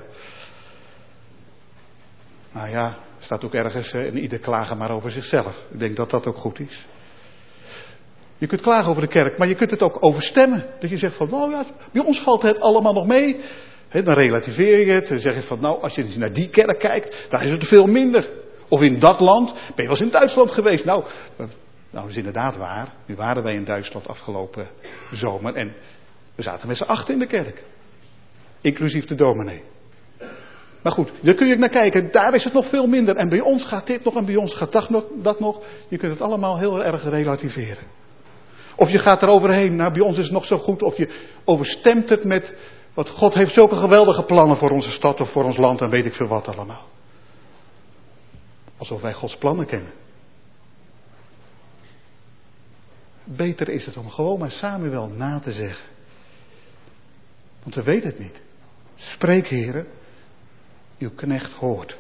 Maar er staat ook ergens en ieder klagen maar over zichzelf. Ik denk dat dat ook goed is. Je kunt klagen over de kerk, maar je kunt het ook overstemmen. Dat je zegt van, bij ons valt het allemaal nog mee. Dan relativeer je het. Dan zeg je van, als je eens naar die kerk kijkt, daar is het veel minder. Of in dat land, ben je wel eens in Duitsland geweest. Nou, dat is inderdaad waar. Nu waren wij in Duitsland afgelopen zomer en we zaten met z'n 8 in de kerk. Inclusief de dominee. Maar goed, daar kun je naar kijken. Daar is het nog veel minder. En bij ons gaat dit nog en bij ons gaat dat nog. Je kunt het allemaal heel erg relativeren. Of je gaat er overheen, bij ons is het nog zo goed. Of je overstemt het met, wat God heeft zulke geweldige plannen voor onze stad of voor ons land en weet ik veel wat allemaal. Alsof wij Gods plannen kennen. Beter is het om gewoon maar Samuel na te zeggen. Want we weten het niet. Spreek, Heere, uw knecht hoort.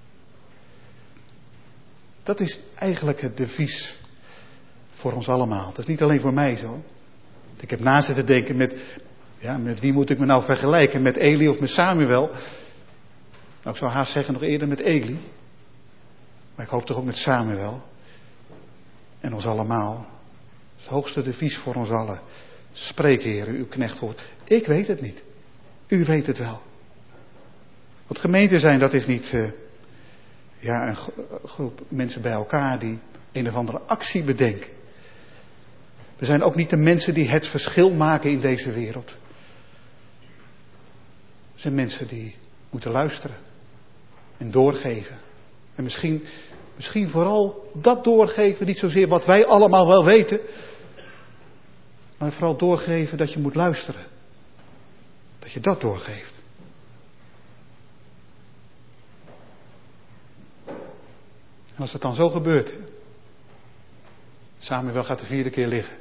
Dat is eigenlijk het devies voor ons allemaal. Dat is niet alleen voor mij zo. Ik heb na zitten denken met wie moet ik me nou vergelijken? Met Eli of met Samuel? Nou, ik zou haast zeggen nog eerder met Eli. Maar ik hoop toch ook met Samuel. En ons allemaal. Het hoogste devies voor ons allen. Spreek, Heer, uw knecht hoort. Ik weet het niet. U weet het wel. Want gemeente zijn, dat is niet een groep mensen bij elkaar die een of andere actie bedenken. We zijn ook niet de mensen die het verschil maken in deze wereld. We zijn mensen die moeten luisteren. En doorgeven. En misschien vooral dat doorgeven, niet zozeer wat wij allemaal wel weten. Maar vooral doorgeven dat je moet luisteren. Dat je dat doorgeeft. En als het dan zo gebeurt. Samuel gaat de 4e keer liggen.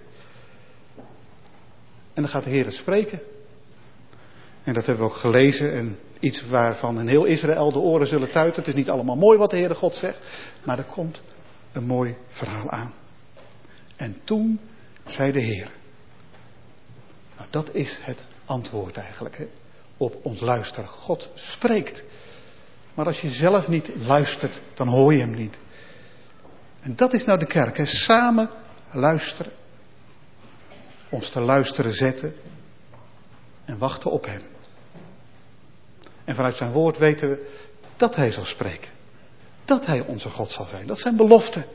En dan gaat de Heer spreken. En dat hebben we ook gelezen. En iets waarvan in heel Israël de oren zullen tuiten. Het is niet allemaal mooi wat de Heere God zegt. Maar er komt een mooi verhaal aan. En toen zei de Heer. Nou, dat is het antwoord eigenlijk. Hè, op ons luisteren. God spreekt. Maar als je zelf niet luistert, dan hoor je hem niet. En dat is nou de kerk. Hè, samen luisteren. Ons te luisteren zetten. En wachten op hem. En vanuit zijn woord weten we dat hij zal spreken. Dat hij onze God zal zijn. Dat zijn beloften.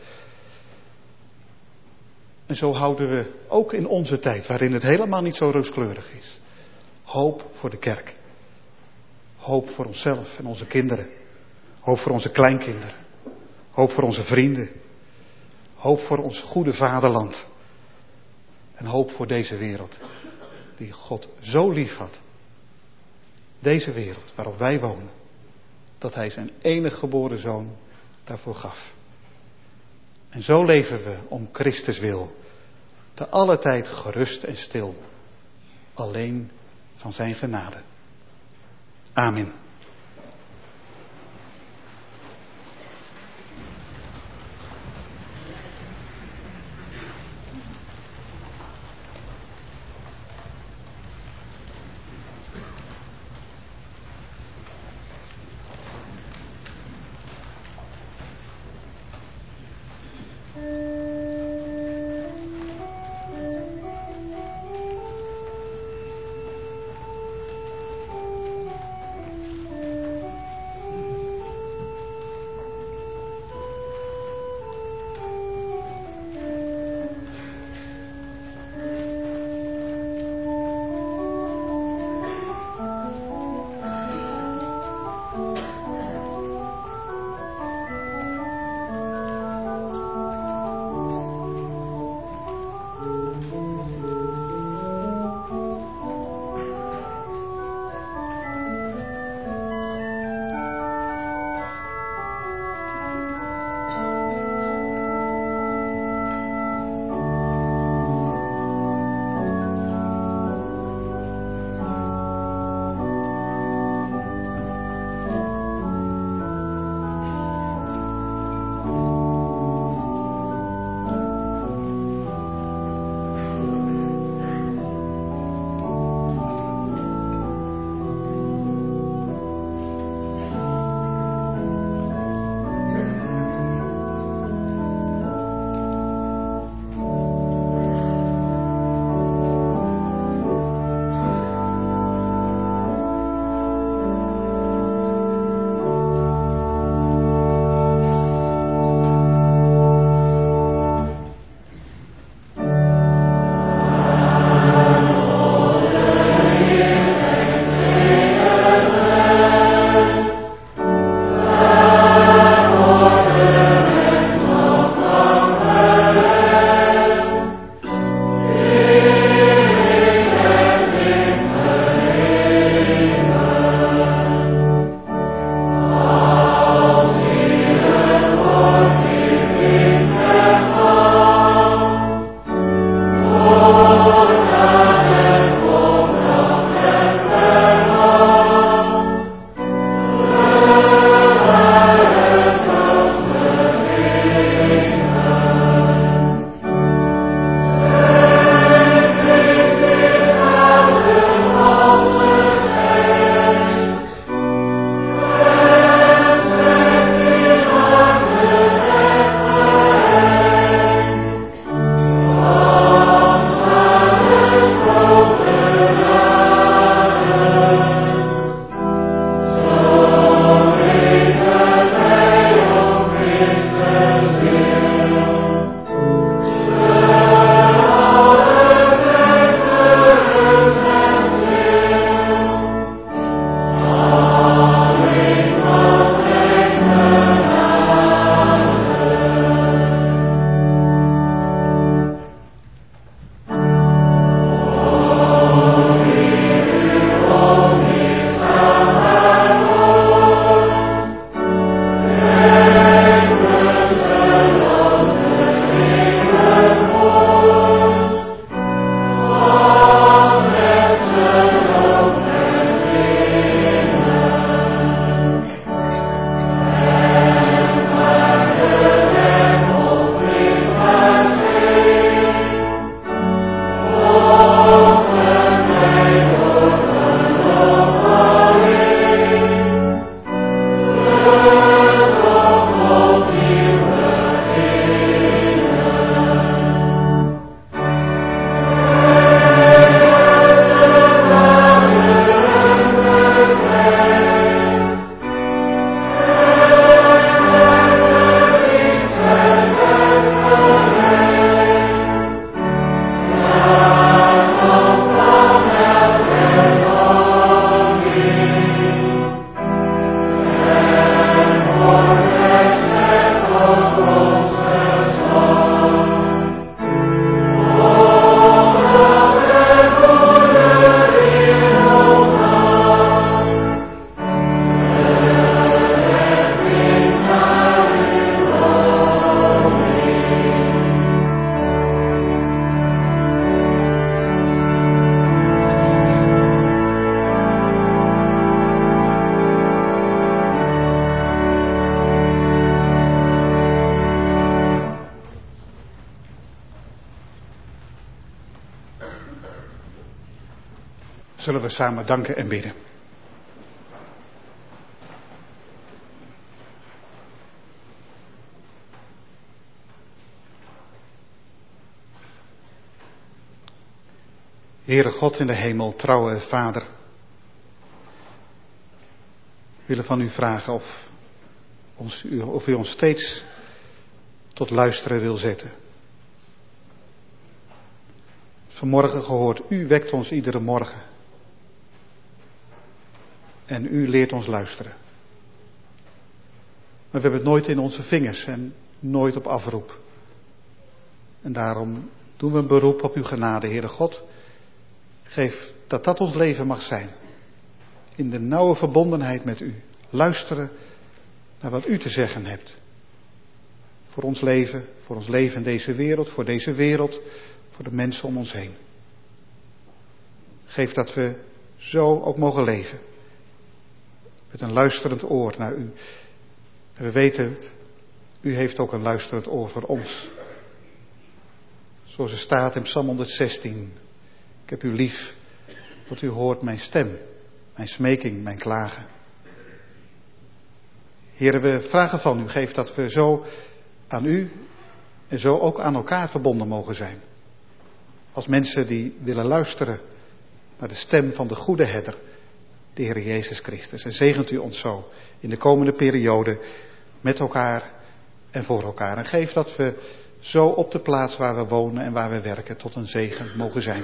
En zo houden we ook in onze tijd, waarin het helemaal niet zo rooskleurig is, hoop voor de kerk. Hoop voor onszelf en onze kinderen. Hoop voor onze kleinkinderen. Hoop voor onze vrienden. Hoop voor ons goede vaderland. En hoop voor deze wereld. Die God zo lief had. Deze wereld waarop wij wonen. Dat hij zijn enige geboren zoon daarvoor gaf. En zo leven we om Christus wil. Te alle tijd gerust en stil. Alleen van zijn genade. Amen. Zullen we samen danken en bidden. Heere God in de hemel, trouwe Vader. We willen van u vragen of u ons steeds tot luisteren wil zetten. Vanmorgen gehoord, u wekt ons iedere morgen. En u leert ons luisteren. Maar we hebben het nooit in onze vingers en nooit op afroep. En daarom doen we een beroep op uw genade, Heere God. Geef dat ons leven mag zijn. In de nauwe verbondenheid met u. Luisteren naar wat u te zeggen hebt. Voor ons leven in deze wereld, voor deze wereld, voor de mensen om ons heen. Geef dat we zo ook mogen leven. Met een luisterend oor naar u. En we weten het, u heeft ook een luisterend oor voor ons. Zoals er staat in Psalm 116. Ik heb u lief, want u hoort mijn stem, mijn smeking, mijn klagen. Heren, we vragen van u, geef dat we zo aan u en zo ook aan elkaar verbonden mogen zijn. Als mensen die willen luisteren naar de stem van de goede herder, de Heer Jezus Christus. En zegent u ons zo in de komende periode met elkaar en voor elkaar. En geef dat we zo op de plaats waar we wonen en waar we werken tot een zegen mogen zijn.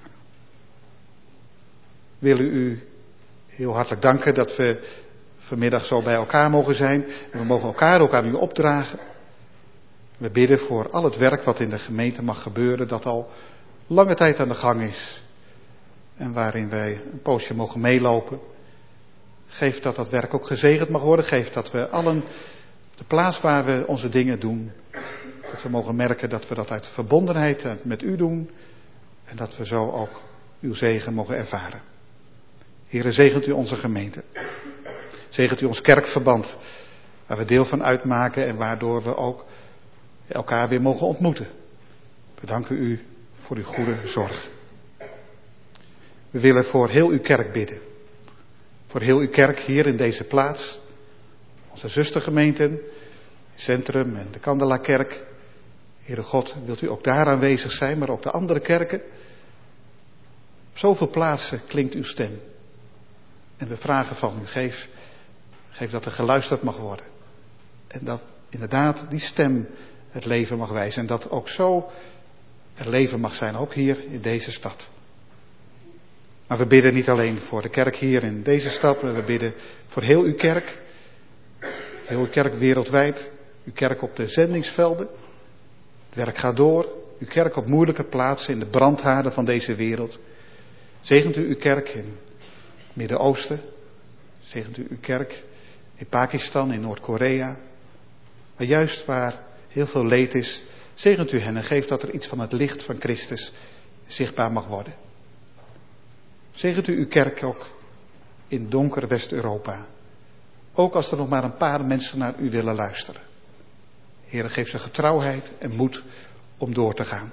Willen u heel hartelijk danken dat we vanmiddag zo bij elkaar mogen zijn. En we mogen elkaar ook aan u opdragen. We bidden voor al het werk wat in de gemeente mag gebeuren, dat al lange tijd aan de gang is. En waarin wij een poosje mogen meelopen. Geef dat dat werk ook gezegend mag worden. Geef dat we allen de plaats waar we onze dingen doen, dat we mogen merken dat we dat uit verbondenheid met u doen. En dat we zo ook uw zegen mogen ervaren. Heere, zegent u onze gemeente. Zegent u ons kerkverband, waar we deel van uitmaken en waardoor we ook elkaar weer mogen ontmoeten. We danken u voor uw goede zorg. We willen voor heel uw kerk bidden. Voor heel uw kerk hier in deze plaats. Onze zustergemeenten, het centrum en de Kandelakerk. Heere God, wilt u ook daar aanwezig zijn, maar ook de andere kerken. Op zoveel plaatsen klinkt uw stem. En we vragen van u, geef dat er geluisterd mag worden. En dat inderdaad die stem het leven mag wijzen. En dat ook zo er leven mag zijn, ook hier in deze stad. Maar we bidden niet alleen voor de kerk hier in deze stad, maar we bidden voor heel uw kerk. Heel uw kerk wereldwijd. Uw kerk op de zendingsvelden. Het werk gaat door. Uw kerk op moeilijke plaatsen in de brandhaarden van deze wereld. Zegent u uw kerk in het Midden-Oosten. Zegent u uw kerk in Pakistan, in Noord-Korea. Maar juist waar heel veel leed is, zegent u hen en geeft dat er iets van het licht van Christus zichtbaar mag worden. Zegent u uw kerk ook in donker West-Europa. Ook als er nog maar een paar mensen naar u willen luisteren. Heere, geef ze getrouwheid en moed om door te gaan.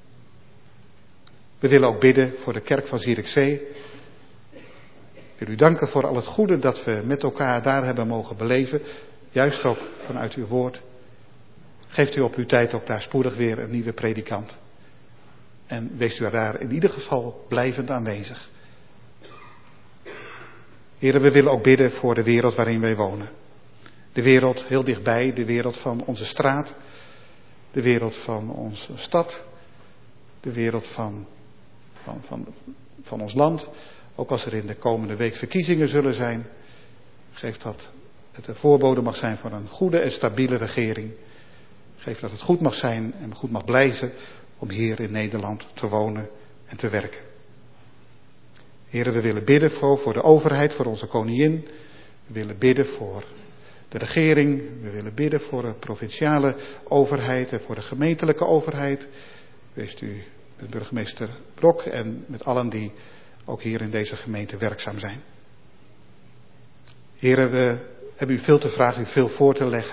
We willen ook bidden voor de kerk van Zierikzee. Ik wil u danken voor al het goede dat we met elkaar daar hebben mogen beleven. Juist ook vanuit uw woord. Geeft u op uw tijd ook daar spoedig weer een nieuwe predikant. En wees u daar in ieder geval blijvend aanwezig. Heren, we willen ook bidden voor de wereld waarin wij wonen. De wereld heel dichtbij, de wereld van onze straat. De wereld van onze stad. De wereld van ons land. Ook als er in de komende week verkiezingen zullen zijn. Geef dat het een voorbode mag zijn van een goede en stabiele regering. Geef dat het goed mag zijn en goed mag blijven om hier in Nederland te wonen en te werken. Heren, we willen bidden voor de overheid, voor onze koningin. We willen bidden voor de regering. We willen bidden voor de provinciale overheid en voor de gemeentelijke overheid. Wees u met burgemeester Brok en met allen die ook hier in deze gemeente werkzaam zijn. Heren, we hebben u veel te vragen, u veel voor te leggen.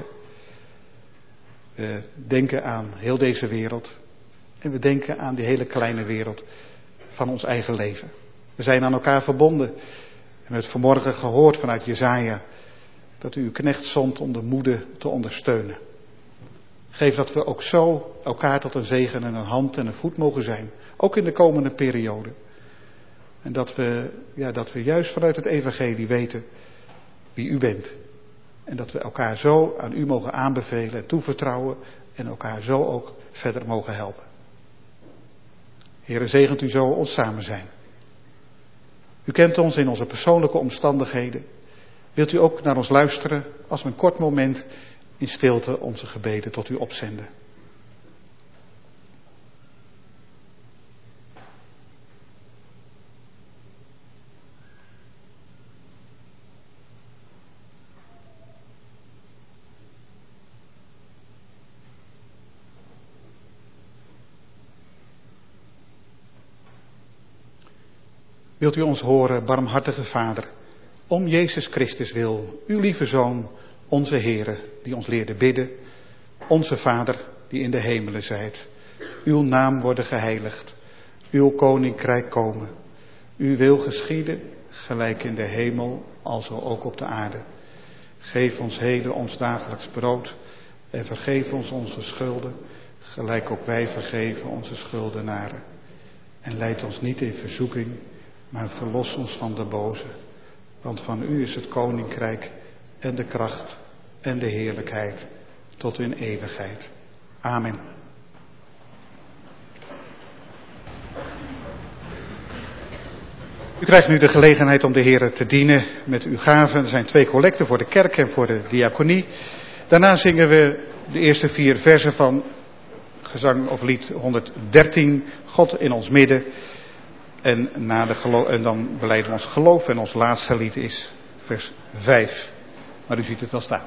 We denken aan heel deze wereld. En we denken aan die hele kleine wereld van ons eigen leven. We zijn aan elkaar verbonden. En we hebben het vanmorgen gehoord vanuit Jesaja, dat u uw knecht zond om de moede te ondersteunen. Geef dat we ook zo elkaar tot een zegen en een hand en een voet mogen zijn. Ook in de komende periode. En dat we juist vanuit het evangelie weten wie u bent. En dat we elkaar zo aan u mogen aanbevelen en toevertrouwen. En elkaar zo ook verder mogen helpen. Heere, zegent u zo ons samen zijn. U kent ons in onze persoonlijke omstandigheden. Wilt u ook naar ons luisteren als we een kort moment in stilte onze gebeden tot u opzenden. Wilt u ons horen, barmhartige Vader, om Jezus Christus wil, uw lieve Zoon, onze Heere, die ons leerde bidden, onze Vader, die in de hemelen zijt, uw naam worden geheiligd, uw koninkrijk komen, uw wil geschieden, gelijk in de hemel, alzo ook op de aarde. Geef ons heden ons dagelijks brood en vergeef ons onze schulden, gelijk ook wij vergeven onze schuldenaren. En leid ons niet in verzoeking, maar verlos ons van de boze. Want van u is het koninkrijk en de kracht en de heerlijkheid tot in eeuwigheid. Amen. U krijgt nu de gelegenheid om de Heere te dienen met uw gaven. Er zijn 2 collecten voor de kerk en voor de diaconie. Daarna zingen we de eerste 4 versen van gezang of lied 113, God in ons midden. En dan belijden we ons geloof en ons laatste lied is vers 5. Maar u ziet het wel staan.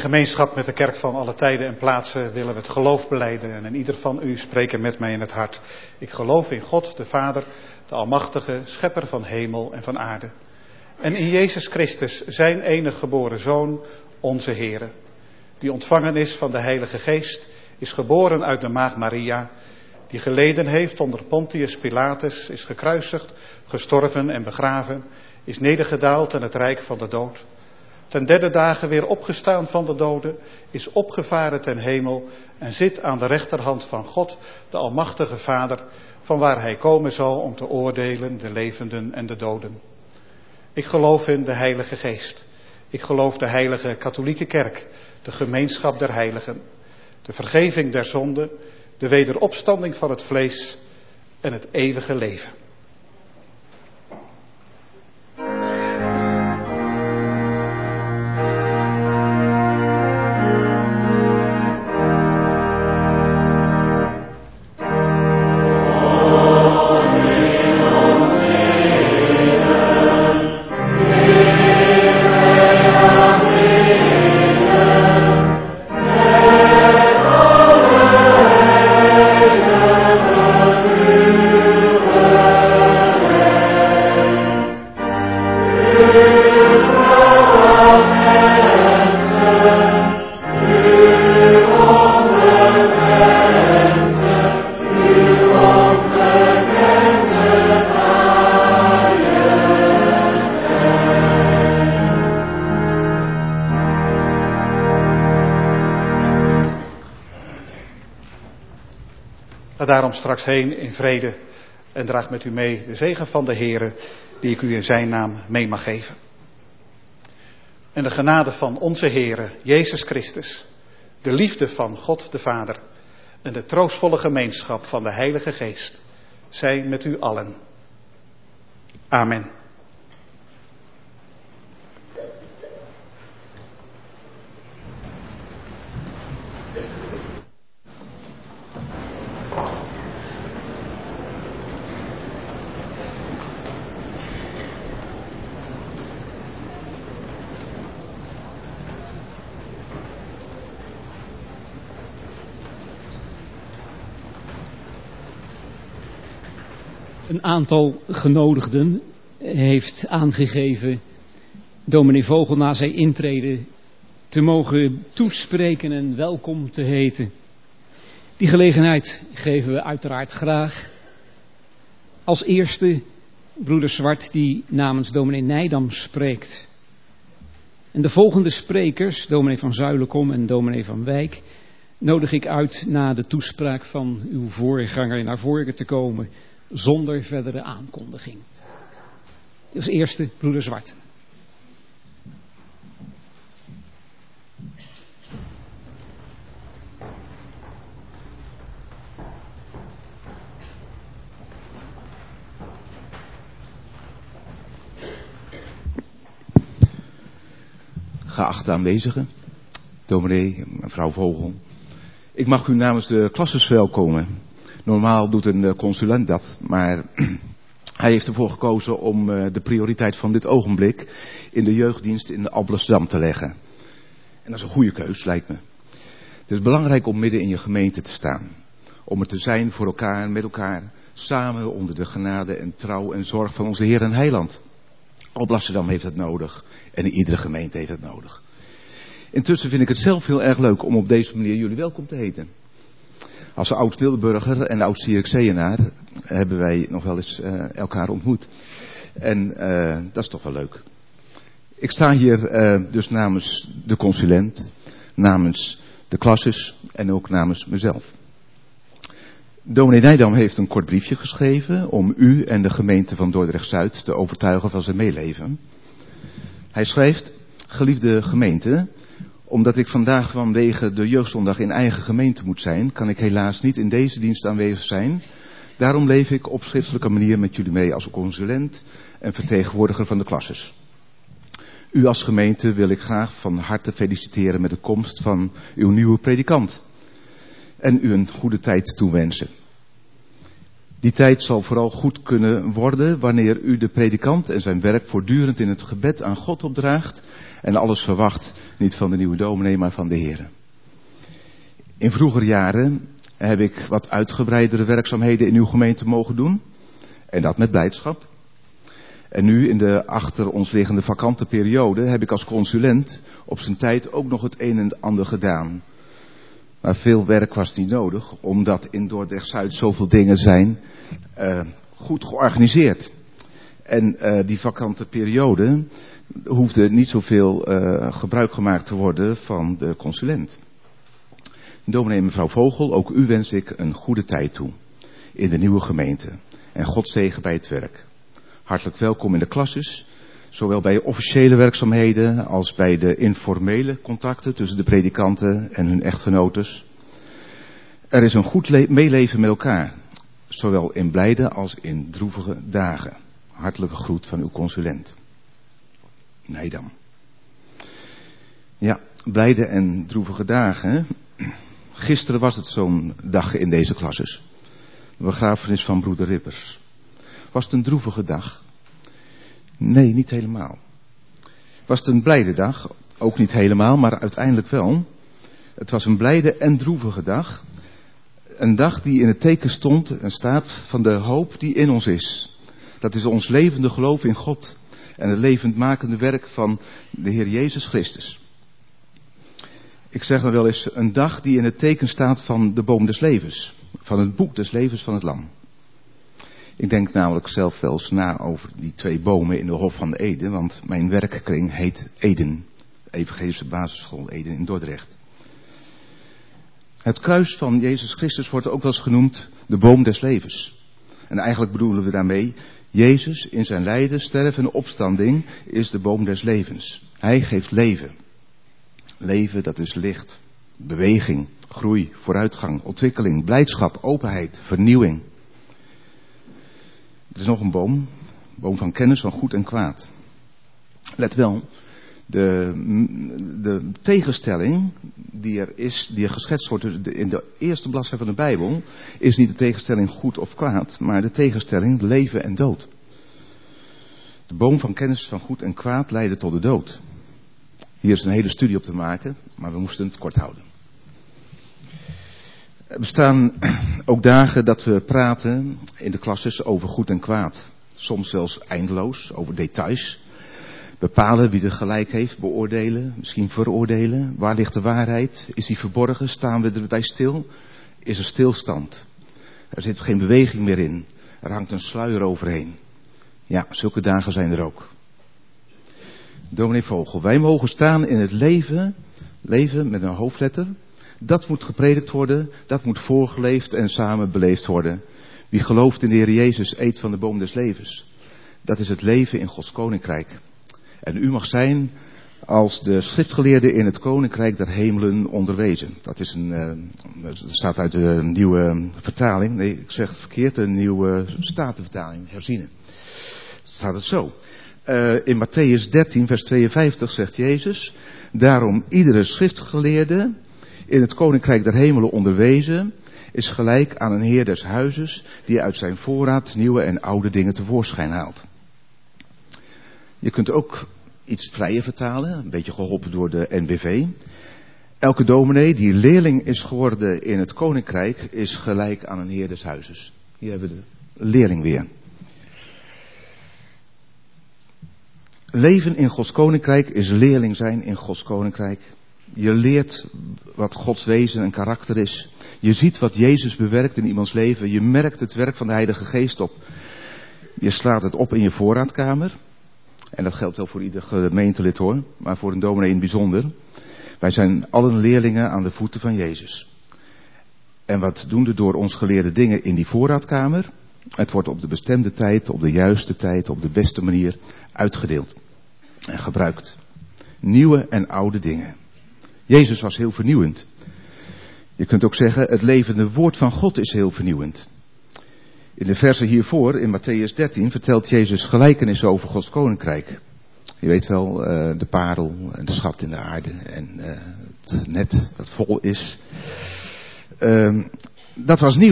gemeenschap met de kerk van alle tijden en plaatsen willen we het geloof belijden. En ieder van u spreken met mij in het hart. Ik geloof in God, de Vader, de Almachtige, Schepper van hemel en van aarde. En in Jezus Christus, zijn enige geboren Zoon, onze Heere. Die ontvangen is van de Heilige Geest, is geboren uit de maagd Maria. Die geleden heeft onder Pontius Pilatus, is gekruisigd, gestorven en begraven. Is nedergedaald aan het rijk van de dood. Ten derde dagen weer opgestaan van de doden, is opgevaren ten hemel en zit aan de rechterhand van God, de Almachtige Vader, van waar hij komen zal om te oordelen de levenden en de doden. Ik geloof in de Heilige Geest. Ik geloof de Heilige Katholieke Kerk, de gemeenschap der heiligen, de vergeving der zonden, de wederopstanding van het vlees en het eeuwige leven. Daarom straks heen in vrede en draag met u mee de zegen van de Heere, die ik u in zijn naam mee mag geven. En de genade van onze Heere, Jezus Christus, de liefde van God de Vader en de troostvolle gemeenschap van de Heilige Geest zijn met u allen. Amen. Een aantal genodigden heeft aangegeven dominee Vogel na zijn intrede te mogen toespreken en welkom te heten. Die gelegenheid geven we uiteraard graag. Als eerste broeder Zwart die namens dominee Nijdam spreekt. En de volgende sprekers, dominee van Zuilenkom en dominee van Wijk, nodig ik uit na de toespraak van uw voorganger naar voren te komen, zonder verdere aankondiging. Als eerste broeder Zwart. Geachte aanwezigen, dominee, mevrouw Vogel. Ik mag u namens de klasses verwelkomen. Normaal doet een consulent dat, maar hij heeft ervoor gekozen om de prioriteit van dit ogenblik in de jeugddienst in Alblasserdam te leggen. En dat is een goede keus, lijkt me. Het is belangrijk om midden in je gemeente te staan. Om er te zijn voor elkaar, met elkaar, samen onder de genade en trouw en zorg van onze Heer en Heiland. Alblasserdam heeft het nodig en iedere gemeente heeft het nodig. Intussen vind ik het zelf heel erg leuk om op deze manier jullie welkom te heten. Als oud-Middelburger en oud-Zierikzeeënaar hebben wij nog wel eens elkaar ontmoet. En dat is toch wel leuk. Ik sta hier dus namens de consulent, namens de klasses en ook namens mezelf. Dominee Nijdam heeft een kort briefje geschreven om u en de gemeente van Dordrecht-Zuid te overtuigen van zijn meeleven. Hij schrijft: geliefde gemeente, omdat ik vandaag vanwege de jeugdzondag in eigen gemeente moet zijn, kan ik helaas niet in deze dienst aanwezig zijn. Daarom leef ik op schriftelijke manier met jullie mee als consulent en vertegenwoordiger van de klasses. U als gemeente wil ik graag van harte feliciteren met de komst van uw nieuwe predikant. En u een goede tijd toewensen. Die tijd zal vooral goed kunnen worden wanneer u de predikant en zijn werk voortdurend in het gebed aan God opdraagt en alles verwacht, niet van de nieuwe dominee, maar van de Heer. In vroegere jaren heb ik wat uitgebreidere werkzaamheden in uw gemeente mogen doen en dat met blijdschap. En nu in de achter ons liggende vakante periode heb ik als consulent op zijn tijd ook nog het een en het ander gedaan. Maar veel werk was niet nodig, omdat in Dordrecht-Zuid zoveel dingen zijn goed georganiseerd. En die vakante periode hoefde niet zoveel gebruik gemaakt te worden van de consulent. Dominee en mevrouw Vogel, ook u wens ik een goede tijd toe in de nieuwe gemeente. En God zegen bij het werk. Hartelijk welkom in de klasses, zowel bij officiële werkzaamheden als bij de informele contacten tussen de predikanten en hun echtgenotes. Er is een goed meeleven met elkaar, zowel in blijde als in droevige dagen. Hartelijke groet van uw consulent. Nijdam. Ja, blijde en droevige dagen. Gisteren was het zo'n dag in deze klasses. De begrafenis van broeder Rippers. Was het een droevige dag? Nee, niet helemaal. Was het een blijde dag? Ook niet helemaal, maar uiteindelijk wel. Het was een blijde en droevige dag. Een dag die in het teken stond en staat van de hoop die in ons is. Dat is ons levende geloof in God en het levendmakende werk van de Heer Jezus Christus. Ik zeg dan wel eens een dag die in het teken staat van de boom des levens. Van het boek des levens van het Lam. Ik denk namelijk zelf wel eens na over die 2 bomen in de Hof van Eden, want mijn werkkring heet Eden. Evangelische basisschool Eden in Dordrecht. Het kruis van Jezus Christus wordt ook wel eens genoemd de boom des levens. En eigenlijk bedoelen we daarmee, Jezus in zijn lijden, sterven en opstanding is de boom des levens. Hij geeft leven. Leven, dat is licht, beweging, groei, vooruitgang, ontwikkeling, blijdschap, openheid, vernieuwing. Er is nog een boom van kennis van goed en kwaad. Let wel, de tegenstelling die er geschetst wordt in de eerste bladzijde van de Bijbel, is niet de tegenstelling goed of kwaad, maar de tegenstelling leven en dood. De boom van kennis van goed en kwaad leidde tot de dood. Hier is een hele studie op te maken, maar we moesten het kort houden. Er bestaan ook dagen dat we praten in de klasses over goed en kwaad. Soms zelfs eindeloos, over details. Bepalen wie er gelijk heeft, beoordelen, misschien veroordelen. Waar ligt de waarheid? Is die verborgen? Staan we erbij stil? Is er stilstand? Er zit geen beweging meer in. Er hangt een sluier overheen. Ja, zulke dagen zijn er ook. Dominee Vogel, wij mogen staan in het leven met een hoofdletter. Dat moet gepredikt worden, dat moet voorgeleefd en samen beleefd worden. Wie gelooft in de Heer Jezus eet van de boom des levens. Dat is het leven in Gods koninkrijk. En u mag zijn als de schriftgeleerden in het koninkrijk der hemelen onderwezen. Dat staat uit de nieuwe vertaling. Nee, ik zeg het verkeerd, de nieuwe statenvertaling, herziene. Staat het zo. In Matthäus 13 vers 52 zegt Jezus, daarom iedere schriftgeleerde in het koninkrijk der hemelen onderwezen is gelijk aan een heer des huizes die uit zijn voorraad nieuwe en oude dingen tevoorschijn haalt. Je kunt ook iets vrijer vertalen, een beetje geholpen door de NBV. Elke dominee die leerling is geworden in het koninkrijk is gelijk aan een heer des huizes. Hier hebben we de leerling weer. Leven in Gods koninkrijk is leerling zijn in Gods koninkrijk. Je leert wat Gods wezen en karakter is. Je ziet wat Jezus bewerkt in iemands leven. Je merkt het werk van de Heilige Geest op. Je slaat het op in je voorraadkamer. En dat geldt wel voor ieder gemeentelid hoor, maar voor een dominee in het bijzonder. Wij zijn allen leerlingen aan de voeten van Jezus. En wat doen we door ons geleerde dingen in die voorraadkamer? Het wordt op de bestemde tijd, op de juiste tijd, op de beste manier uitgedeeld en gebruikt. Nieuwe en oude dingen. Jezus was heel vernieuwend. Je kunt ook zeggen, het levende woord van God is heel vernieuwend. In de versen hiervoor, in Matthäus 13, vertelt Jezus gelijkenissen over Gods koninkrijk. Je weet wel, de parel en de schat in de aarde en het net dat vol is. Dat was nieuw.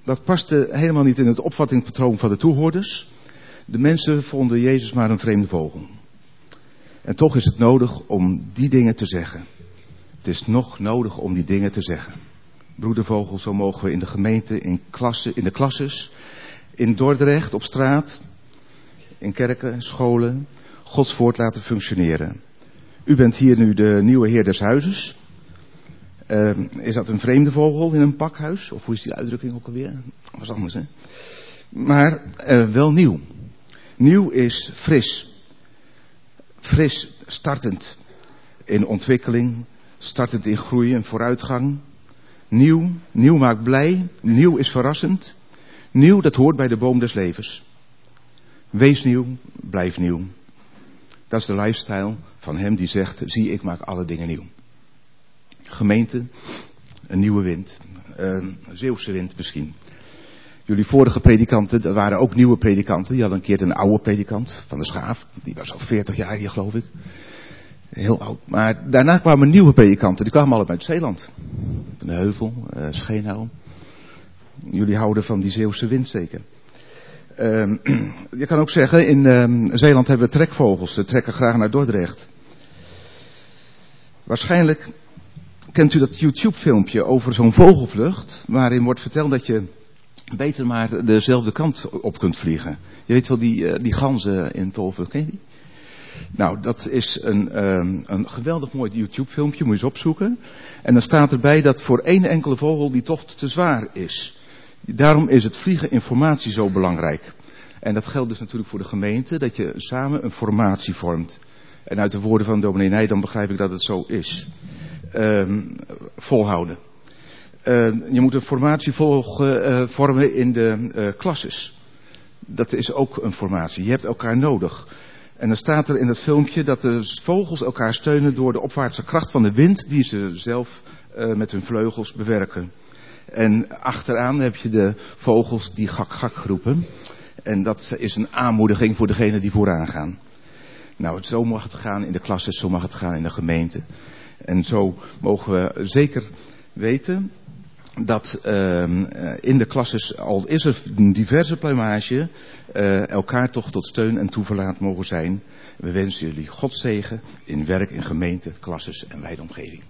dat paste helemaal niet in het opvattingspatroon van de toehoorders. De mensen vonden Jezus maar een vreemde vogel. En toch is het nodig om die dingen te zeggen. Het is nog nodig om die dingen te zeggen. Broedervogel, zo mogen we in de gemeente, in de klasses, in Dordrecht, op straat, in kerken, scholen, Gods woord laten functioneren. U bent hier nu de nieuwe heer des huizes. Is dat een vreemde vogel in een pakhuis? Of hoe is die uitdrukking ook alweer? Dat was anders, hè? Maar wel nieuw. Nieuw is fris. Fris, startend in ontwikkeling, startend in groei en vooruitgang. Nieuw maakt blij, nieuw is verrassend. Nieuw, dat hoort bij de boom des levens. Wees nieuw, blijf nieuw. Dat is de lifestyle van hem die zegt, zie ik maak alle dingen nieuw. Gemeente, een nieuwe wind, een Zeeuwse wind misschien. Jullie vorige predikanten, dat waren ook nieuwe predikanten. Die hadden een keer een oude predikant van de Schaaf. Die was al 40 jaar hier, geloof ik. Heel oud. Maar daarna kwamen nieuwe predikanten. Die kwamen allemaal uit Zeeland. Van de Heuvel, Scheenhouw. Jullie houden van die Zeeuwse wind zeker. Je kan ook zeggen, in Zeeland hebben we trekvogels. Ze trekken graag naar Dordrecht. Waarschijnlijk kent u dat YouTube-filmpje over zo'n vogelvlucht. Waarin wordt verteld dat je beter maar dezelfde kant op kunt vliegen. Je weet wel die ganzen in Tolven, ken je die? Nou, dat is een geweldig mooi YouTube-filmpje, moet je eens opzoeken. En dan staat erbij dat voor één enkele vogel die tocht te zwaar is. Daarom is het vliegen in formatie zo belangrijk. En dat geldt dus natuurlijk voor de gemeente, dat je samen een formatie vormt. En uit de woorden van dominee Nij, dan begrijp ik dat het zo is. Volhouden. Je moet een formatie vormen in de klasses. Dat is ook een formatie. Je hebt elkaar nodig. En dan staat er in het filmpje dat de vogels elkaar steunen door de opwaartse kracht van de wind die ze zelf met hun vleugels bewerken. En achteraan heb je de vogels die gak gak roepen. En dat is een aanmoediging voor degenen die vooraan gaan. Nou, zo mag het gaan in de klasses, zo mag het gaan in de gemeente. En zo mogen we zeker weten dat in de klasses, al is er een diverse pluimage, elkaar toch tot steun en toeverlaat mogen zijn. We wensen jullie Gods zegen in werk, in gemeente, klasses en wijde omgeving.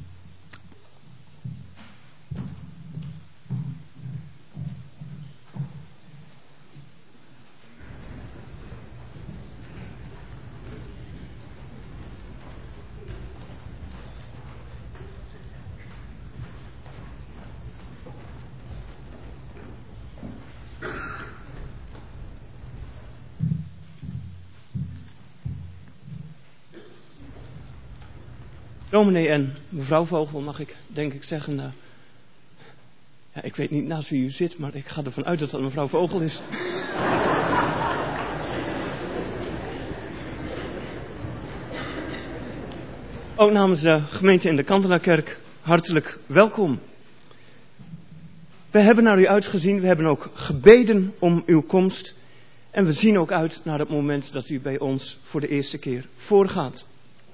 Dominee en mevrouw Vogel, mag ik denk ik zeggen, ja, ik weet niet naast wie u zit, maar ik ga ervan uit dat dat mevrouw Vogel is. Ook namens de gemeente in de Kantelaarkerk, hartelijk welkom. We hebben naar u uitgezien, we hebben ook gebeden om uw komst. En we zien ook uit naar het moment dat u bij ons voor de eerste keer voorgaat.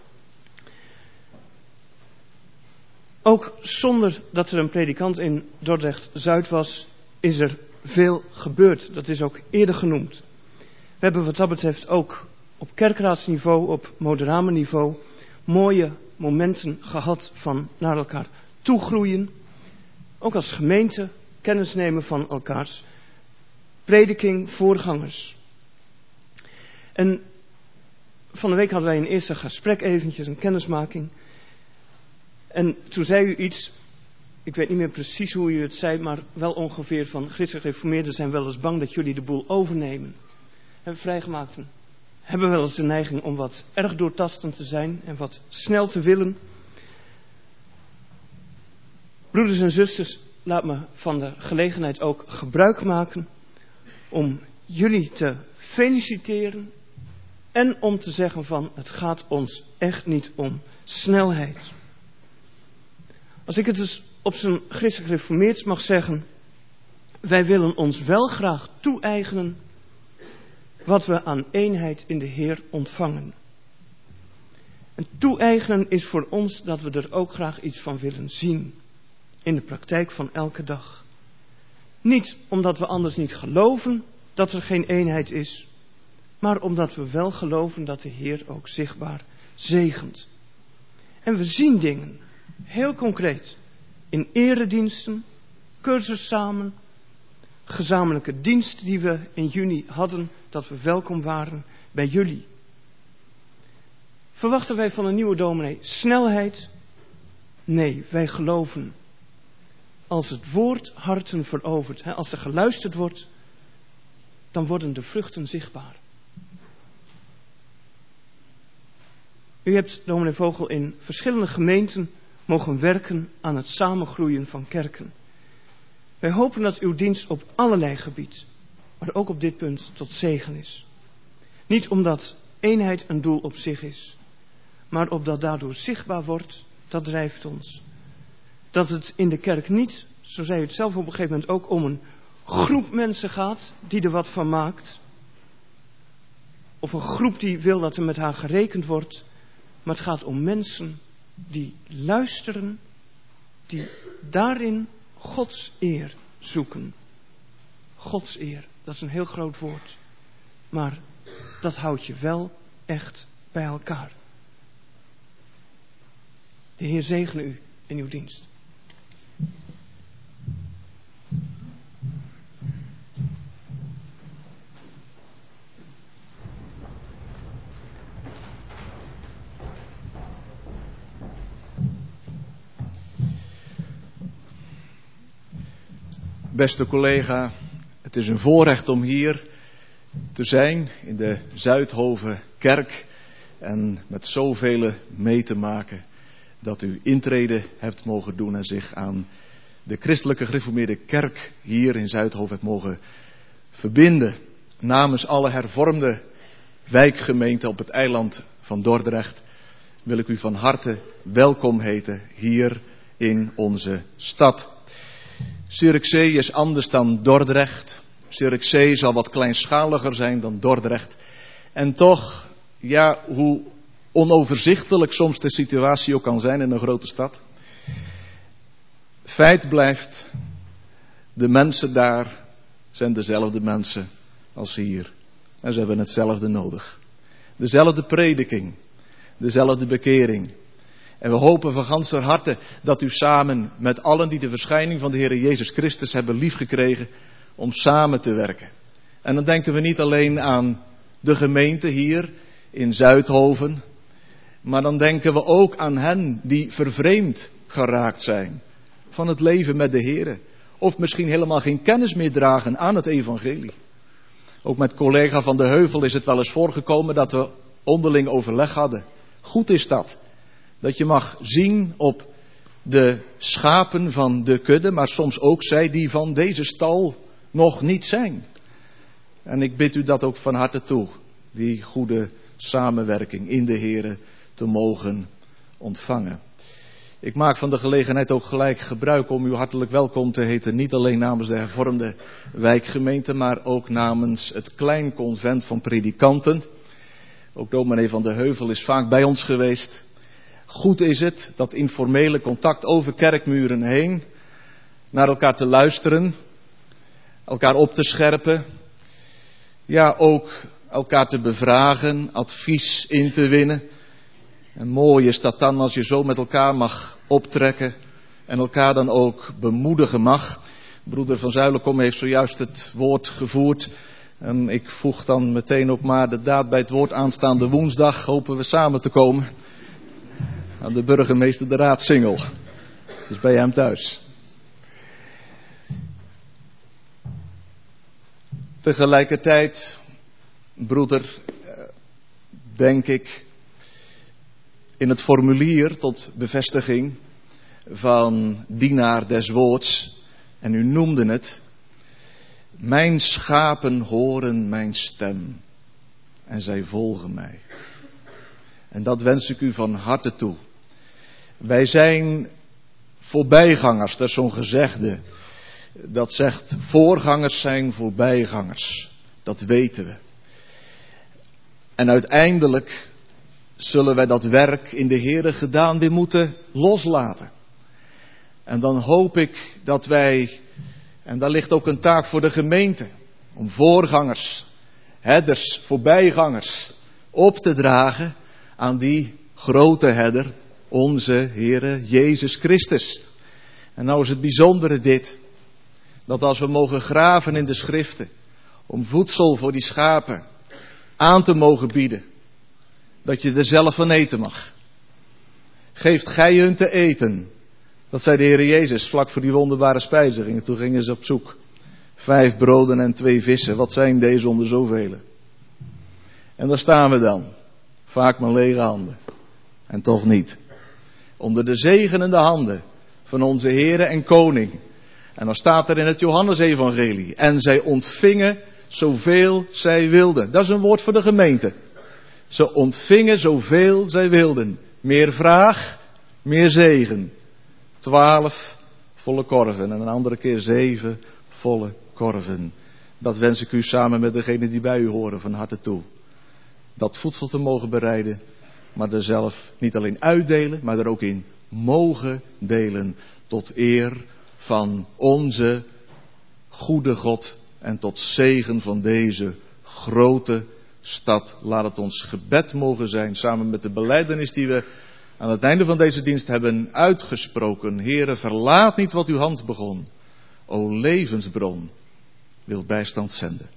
Ook zonder dat er een predikant in Dordrecht-Zuid was, is er veel gebeurd. Dat is ook eerder genoemd. We hebben wat dat betreft ook op kerkraadsniveau, op moderamenniveau, mooie momenten gehad van naar elkaar toegroeien. Ook als gemeente kennis nemen van elkaars prediking, voorgangers. En van de week hadden wij een eerste gesprek eventjes, een kennismaking. En toen zei u iets, ik weet niet meer precies hoe u het zei, maar wel ongeveer van christelijk gereformeerden zijn wel eens bang dat jullie de boel overnemen. En vrijgemaakten hebben wel eens de neiging om wat erg doortastend te zijn en wat snel te willen. Broeders en zusters, laat me van de gelegenheid ook gebruik maken om jullie te feliciteren en om te zeggen van het gaat ons echt niet om snelheid. Als ik het dus op zijn christelijk gereformeerds mag zeggen, wij willen ons wel graag toe-eigenen wat we aan eenheid in de Heer ontvangen. En toe-eigenen is voor ons dat we er ook graag iets van willen zien in de praktijk van elke dag. Niet omdat we anders niet geloven dat er geen eenheid is, maar omdat we wel geloven dat de Heer ook zichtbaar zegent. En we zien dingen, heel concreet, in erediensten, cursus samen, gezamenlijke dienst die we in juni hadden, dat we welkom waren bij jullie. Verwachten wij van een nieuwe dominee snelheid? Nee, wij geloven. Als het woord harten verovert, als er geluisterd wordt, dan worden de vruchten zichtbaar. U hebt, dominee Vogel, in verschillende gemeenten mogen werken aan het samengroeien van kerken. Wij hopen dat uw dienst op allerlei gebied, maar ook op dit punt tot zegen is. Niet omdat eenheid een doel op zich is, maar opdat daardoor zichtbaar wordt, dat drijft ons. Dat het in de kerk niet, zo zei u het zelf op een gegeven moment ook, om een groep mensen gaat die er wat van maakt. Of een groep die wil dat er met haar gerekend wordt. Maar het gaat om mensen die luisteren, die daarin Gods eer zoeken. Gods eer, dat is een heel groot woord. Maar dat houdt je wel echt bij elkaar. De Heer zegene u in uw dienst. Beste collega, het is een voorrecht om hier te zijn in de Zuidhoven kerk en met zoveel mee te maken dat u intrede hebt mogen doen en zich aan de christelijke gereformeerde kerk hier in Zuidhoven hebt mogen verbinden. Namens alle hervormde wijkgemeenten op het eiland van Dordrecht wil ik u van harte welkom heten hier in onze stad. Zierikzee is anders dan Dordrecht. Zierikzee zal wat kleinschaliger zijn dan Dordrecht. En toch, ja, hoe onoverzichtelijk soms de situatie ook kan zijn in een grote stad. Feit blijft, de mensen daar zijn dezelfde mensen als hier. En ze hebben hetzelfde nodig. Dezelfde prediking, dezelfde bekering. En we hopen van ganser harte dat u samen met allen die de verschijning van de Heer Jezus Christus hebben liefgekregen, om samen te werken. En dan denken we niet alleen aan de gemeente hier in Zuidhoven, maar dan denken we ook aan hen die vervreemd geraakt zijn van het leven met de Heer. Of misschien helemaal geen kennis meer dragen aan het evangelie. Ook met collega Van de Heuvel is het wel eens voorgekomen dat we onderling overleg hadden. Goed is dat. Dat je mag zien op de schapen van de kudde, maar soms ook zij die van deze stal nog niet zijn. En ik bid u dat ook van harte toe, die goede samenwerking in de Here te mogen ontvangen. Ik maak van de gelegenheid ook gelijk gebruik om u hartelijk welkom te heten, niet alleen namens de hervormde wijkgemeente, maar ook namens het klein convent van predikanten. Ook dominee Van de Heuvel is vaak bij ons geweest. Goed is het, dat informele contact over kerkmuren heen, naar elkaar te luisteren, elkaar op te scherpen, ja ook elkaar te bevragen, advies in te winnen. En mooi is dat dan als je zo met elkaar mag optrekken en elkaar dan ook bemoedigen mag. Broeder Van Zuilenkom heeft zojuist het woord gevoerd. En ik voeg dan meteen ook maar de daad bij het woord. Aanstaande woensdag hopen we samen te komen aan de burgemeester de Raadsingel. Dus bij hem thuis. Tegelijkertijd, broeder, denk ik, in het formulier tot bevestiging van dienaar des woords, en u noemde het, mijn schapen horen mijn stem en zij volgen mij. En dat wens ik u van harte toe. Wij zijn voorbijgangers, dat is zo'n gezegde. Dat zegt, voorgangers zijn voorbijgangers. Dat weten we. En uiteindelijk zullen wij dat werk in de Heere gedaan weer moeten loslaten. En dan hoop ik dat wij En daar ligt ook een taak voor de gemeente. Om voorgangers, herders, voorbijgangers op te dragen aan die grote herder, onze Heere Jezus Christus. En nou is het bijzondere dit, dat als we mogen graven in de schriften, om voedsel voor die schapen aan te mogen bieden, dat je er zelf van eten mag. Geeft gij hun te eten. Dat zei de Heer Jezus vlak voor die wonderbare spijzigingen. Toen gingen ze op zoek. 5 broden en 2 vissen. Wat zijn deze onder zoveel? En daar staan we dan. Vaak met lege handen. En toch niet. Onder de zegenende handen van onze Heere en Koning. En dan staat er in het Johannesevangelie. En zij ontvingen zoveel zij wilden. Dat is een woord voor de gemeente. Ze ontvingen zoveel zij wilden. Meer vraag, meer zegen. 12 volle korven en een andere keer 7 volle korven. Dat wens ik u samen met degenen die bij u horen van harte toe. Dat voedsel te mogen bereiden, maar er zelf niet alleen uitdelen, maar er ook in mogen delen. Tot eer van onze goede God en tot zegen van deze grote stad. Laat het ons gebed mogen zijn, samen met de belijdenis die we aan het einde van deze dienst hebben uitgesproken. Heere, verlaat niet wat uw hand begon. O levensbron, wil bijstand zenden.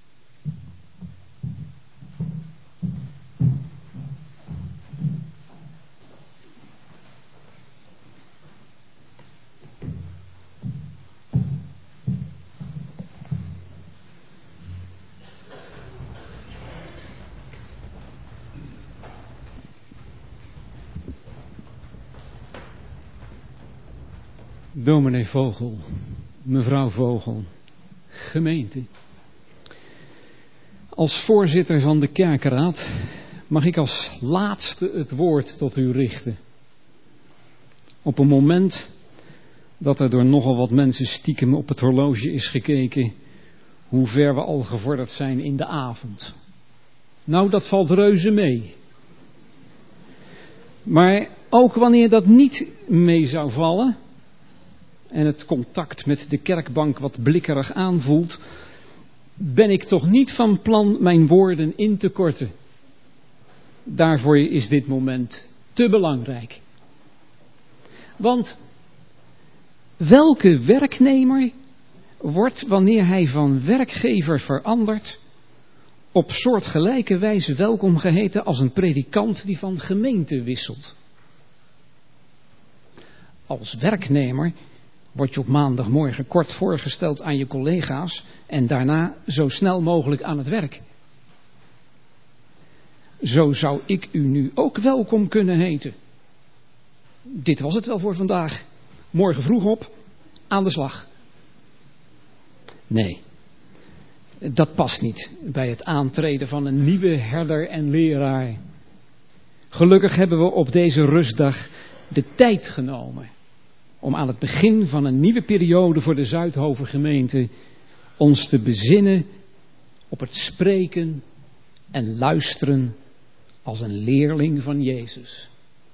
Dominee Vogel, mevrouw Vogel, gemeente. Als voorzitter van de kerkenraad mag ik als laatste het woord tot u richten. Op een moment dat er door nogal wat mensen stiekem op het horloge is gekeken hoe ver we al gevorderd zijn in de avond. Nou, dat valt reuze mee. Maar ook wanneer dat niet mee zou vallen en het contact met de kerkbank wat blikkerig aanvoelt, ben ik toch niet van plan mijn woorden in te korten. Daarvoor is dit moment te belangrijk. Want welke werknemer wordt, wanneer hij van werkgever verandert, op soortgelijke wijze welkom geheten als een predikant die van gemeente wisselt? Als werknemer word je op maandagmorgen kort voorgesteld aan je collega's en daarna zo snel mogelijk aan het werk. Zo zou ik u nu ook welkom kunnen heten. Dit was het wel voor vandaag. Morgen vroeg op, aan de slag. Nee, dat past niet bij het aantreden van een nieuwe herder en leraar. Gelukkig hebben we op deze rustdag de tijd genomen om aan het begin van een nieuwe periode voor de Zuidhoven gemeente ons te bezinnen op het spreken en luisteren als een leerling van Jezus.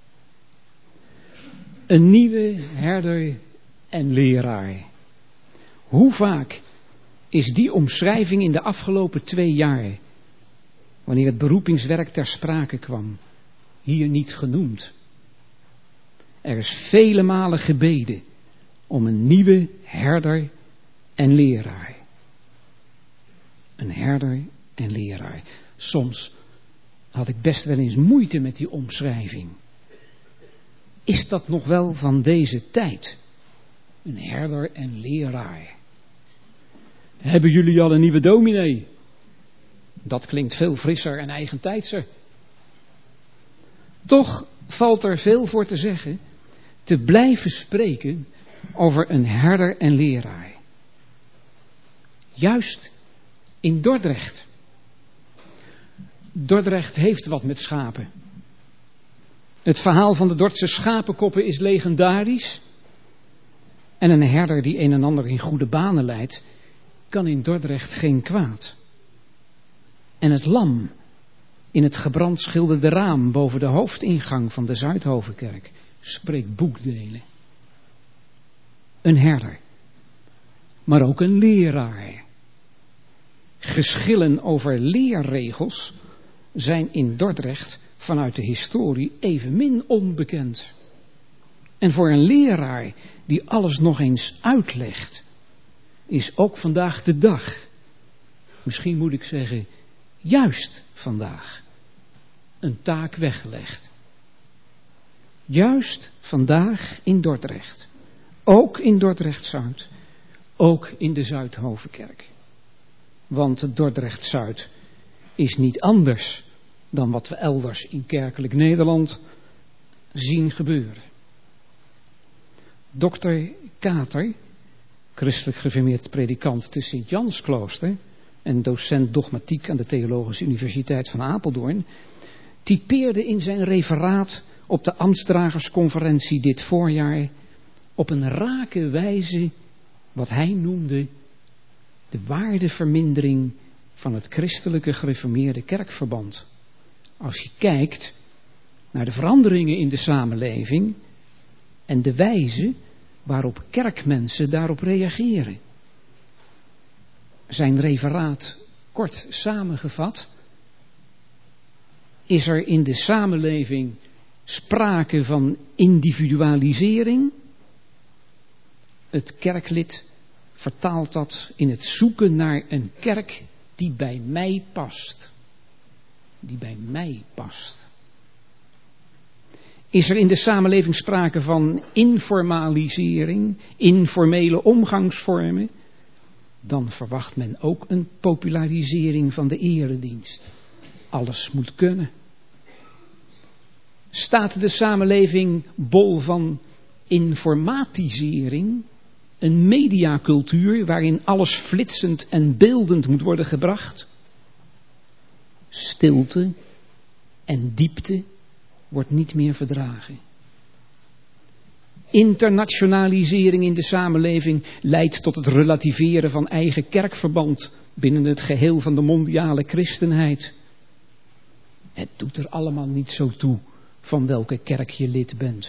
Een nieuwe herder en leraar. Hoe vaak is die omschrijving in de afgelopen 2 jaar, wanneer het beroepingswerk ter sprake kwam, hier niet genoemd? Er is vele malen gebeden om een nieuwe herder en leraar. Een herder en leraar. Soms had ik best wel eens moeite met die omschrijving. Is dat nog wel van deze tijd? Een herder en leraar. Hebben jullie al een nieuwe dominee? Dat klinkt veel frisser en eigentijdser. Toch valt er veel voor te zeggen te blijven spreken over een herder en leraar. Juist in Dordrecht. Dordrecht heeft wat met schapen. Het verhaal van de Dordtse schapenkoppen is legendarisch. En een herder die een en ander in goede banen leidt, kan in Dordrecht geen kwaad. En het lam in het gebrandschilderde raam boven de hoofdingang van de Zuidhovenkerk spreekt boekdelen. Een herder. maar ook een leraar. Geschillen over leerregels zijn in Dordrecht vanuit de historie evenmin onbekend. En voor een leraar die alles nog eens uitlegt, is ook vandaag de dag, misschien moet ik zeggen, juist vandaag, een taak weggelegd. Juist vandaag in Dordrecht. Ook in Dordrecht-Zuid. Ook in de Zuidhovenkerk. Want Dordrecht-Zuid is niet anders dan wat we elders in kerkelijk Nederland zien gebeuren. Dr. Kater, christelijk gereformeerd predikant te Sint-Jansklooster en docent dogmatiek aan de Theologische Universiteit van Apeldoorn, typeerde in zijn referaat op de ambtsdragersconferentie dit voorjaar op een rake wijze wat hij noemde de waardevermindering van het christelijke gereformeerde kerkverband. Als je kijkt naar de veranderingen in de samenleving en de wijze waarop kerkmensen daarop reageren. Zijn referaat kort samengevat, is er in de samenleving sprake van individualisering. Het kerklid vertaalt dat in het zoeken naar een kerk die bij mij past. Die bij mij past. Is er in de samenleving sprake van informalisering, informele omgangsvormen, dan verwacht men ook een popularisering van de eredienst. Alles moet kunnen. Staat de samenleving bol van informatisering, een mediacultuur waarin alles flitsend en beeldend moet worden gebracht? Stilte en diepte wordt niet meer verdragen. Internationalisering in de samenleving leidt tot het relativeren van eigen kerkverband binnen het geheel van de mondiale christenheid. Het doet er allemaal niet zo toe van welke kerk je lid bent.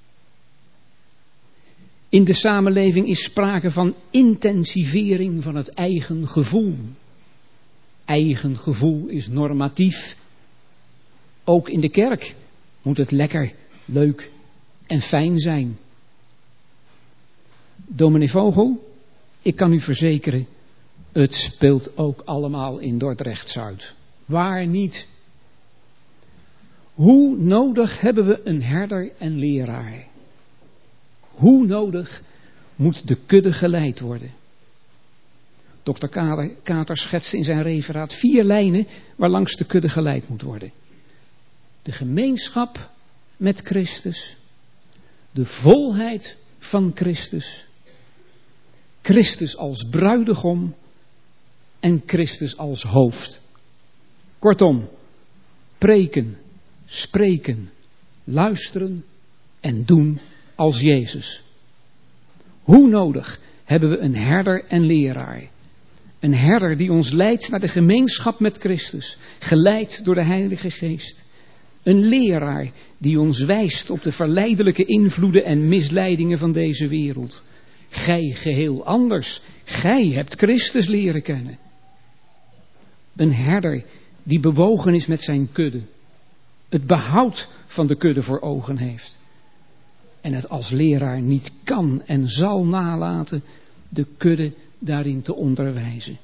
In de samenleving is sprake van intensivering van het eigen gevoel. Eigen gevoel is normatief. Ook in de kerk moet het lekker, leuk en fijn zijn. Dominee Vogel, ik kan u verzekeren, het speelt ook allemaal in Dordrecht-Zuid. Waar niet? Hoe nodig hebben we een herder en leraar? Hoe nodig moet de kudde geleid worden? Dr. Kater schetste in zijn referaat 4 lijnen waarlangs de kudde geleid moet worden. De gemeenschap met Christus, de volheid van Christus, Christus als bruidegom en Christus als hoofd. Kortom, preken, spreken, luisteren en doen als Jezus. Hoe nodig hebben we een herder en leraar? Een herder die ons leidt naar de gemeenschap met Christus, geleid door de Heilige Geest. Een leraar die ons wijst op de verleidelijke invloeden en misleidingen van deze wereld. Gij geheel anders, gij hebt Christus leren kennen. Een herder die bewogen is met zijn kudde, het behoud van de kudde voor ogen heeft. En het als leraar niet kan en zal nalaten de kudde daarin te onderwijzen.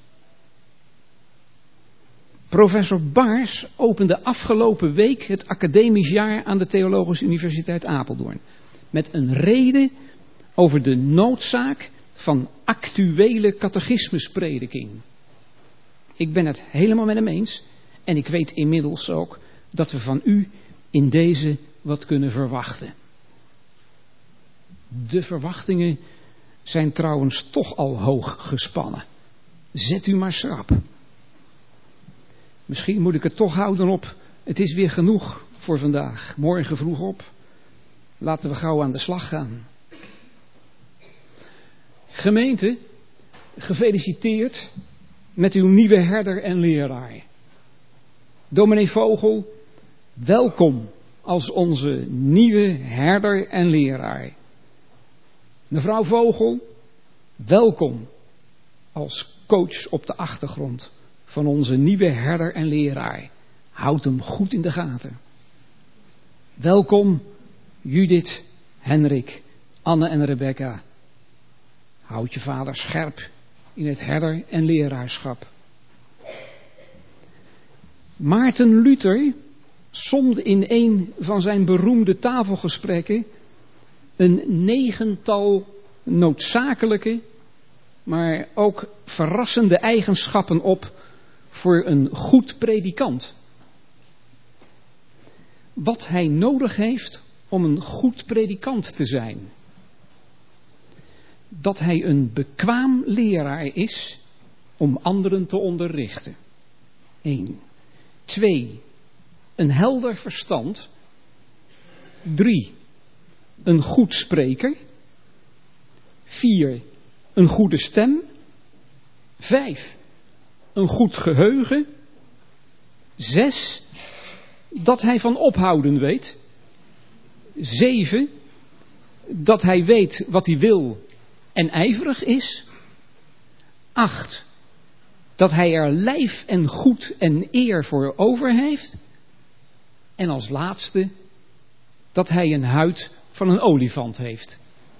Professor Baars opende afgelopen week het academisch jaar aan de Theologische Universiteit Apeldoorn. Met een reden over de noodzaak van actuele catechismusprediking. Ik ben het helemaal met hem eens. En ik weet inmiddels ook dat we van u in deze wat kunnen verwachten. De verwachtingen zijn trouwens toch al hoog gespannen. Zet u maar schrap. Misschien moet ik het toch houden op. Het is weer genoeg voor vandaag. Morgen vroeg op. Laten we gauw aan de slag gaan. Gemeente, gefeliciteerd met uw nieuwe herder en leraar. Dominee Vogel, welkom als onze nieuwe herder en leraar. Mevrouw Vogel, welkom als coach op de achtergrond van onze nieuwe herder en leraar. Houd hem goed in de gaten. Welkom Judith, Henrik, Anne en Rebecca. Houd je vader scherp in het herder- en leraarschap. Maarten Luther somde in een van zijn beroemde tafelgesprekken een 9-tal noodzakelijke, maar ook verrassende eigenschappen op voor een goed predikant. Wat hij nodig heeft om een goed predikant te zijn. Dat hij een bekwaam leraar is om anderen te onderrichten. 1. 2. Een helder verstand. 3. Een goed spreker. 4. Een goede stem. 5. Een goed geheugen. 6. Dat hij van ophouden weet. 7. Dat hij weet wat hij wil en ijverig is. 8. Dat hij er lijf en goed en eer voor over heeft. En als laatste, dat hij een huid van een olifant heeft.